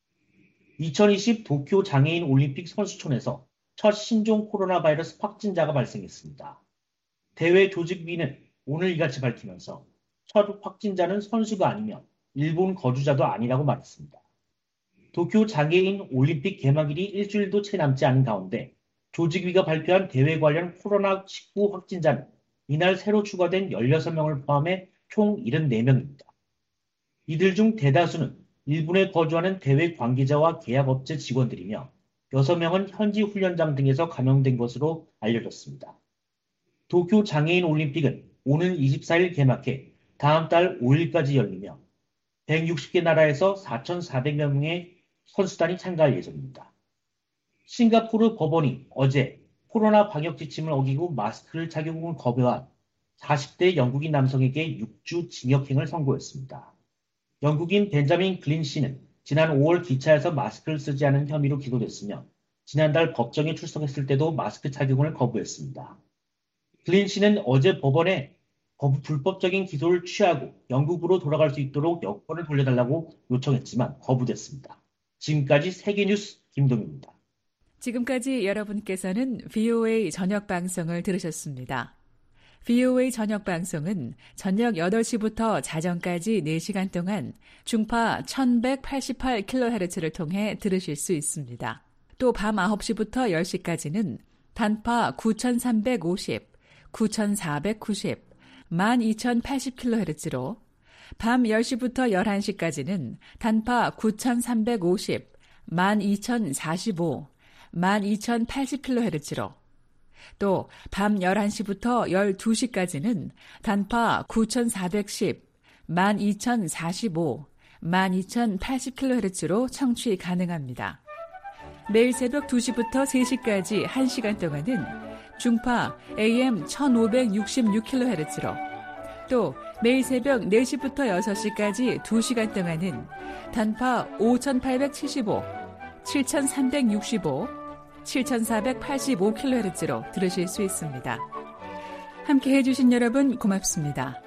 이천이십 도쿄 장애인 올림픽 선수촌에서 첫 신종 코로나 바이러스 확진자가 발생했습니다. 대회 조직위는 오늘 이같이 밝히면서 첫 확진자는 선수가 아니며 일본 거주자도 아니라고 말했습니다. 도쿄 장애인 올림픽 개막일이 일주일도 채 남지 않은 가운데 조직위가 발표한 대회 관련 코로나 십구 확진자는 이날 새로 추가된 열여섯 명을 포함해 총 칠십사 명입니다. 이들 중 대다수는 일본에 거주하는 대회 관계자와 계약업체 직원들이며 여섯 명은 현지 훈련장 등에서 감염된 것으로 알려졌습니다. 도쿄 장애인 올림픽은 오는 이십사일 개막해 다음 달 오일까지 열리며 백육십 개 나라에서 사천사백 명의 선수단이 참가할 예정입니다. 싱가포르 법원이 어제 코로나 방역 지침을 어기고 마스크를 착용을 거부한 사십 대 영국인 남성에게 육 주 징역형을 선고했습니다. 영국인 벤자민 글린 씨는 지난 오월 기차에서 마스크를 쓰지 않은 혐의로 기소됐으며 지난달 법정에 출석했을 때도 마스크 착용을 거부했습니다. 글린 씨는 어제 법원에 불법적인 기소를 취하고 영국으로 돌아갈 수 있도록 여권을 돌려달라고 요청했지만 거부됐습니다. 지금까지 세계뉴스 김동입니다.
지금까지 여러분께서는 브이오에이 저녁 방송을 들으셨습니다. 브이오에이 저녁 방송은 저녁 여덟 시부터 자정까지 네 시간 동안 중파 천백팔십팔 킬로헤르츠를 통해 들으실 수 있습니다. 또 밤 아홉 시부터 열 시까지는 단파 구천삼백오십, 구천사백구십, 만 이천팔십 킬로헤르츠로 밤 열 시부터 열한 시까지는 단파 구천삼백오십, 만 이천사십오, 만 이천팔십 킬로헤르츠로 또 밤 열한 시부터 열두 시까지는 단파 구천사백십, 만 이천사십오, 만 이천팔십 킬로헤르츠로 청취 가능합니다. 매일 새벽 두 시부터 세 시까지 한 시간 동안은 중파 에이엠 천오백육십육 킬로헤르츠로, 또 매일 새벽 네 시부터 여섯 시까지 두 시간 동안은 단파 오천팔백칠십오, 칠천삼백육십오, 칠천사백팔십오 킬로헤르츠로 들으실 수 있습니다. 함께 해주신 여러분 고맙습니다.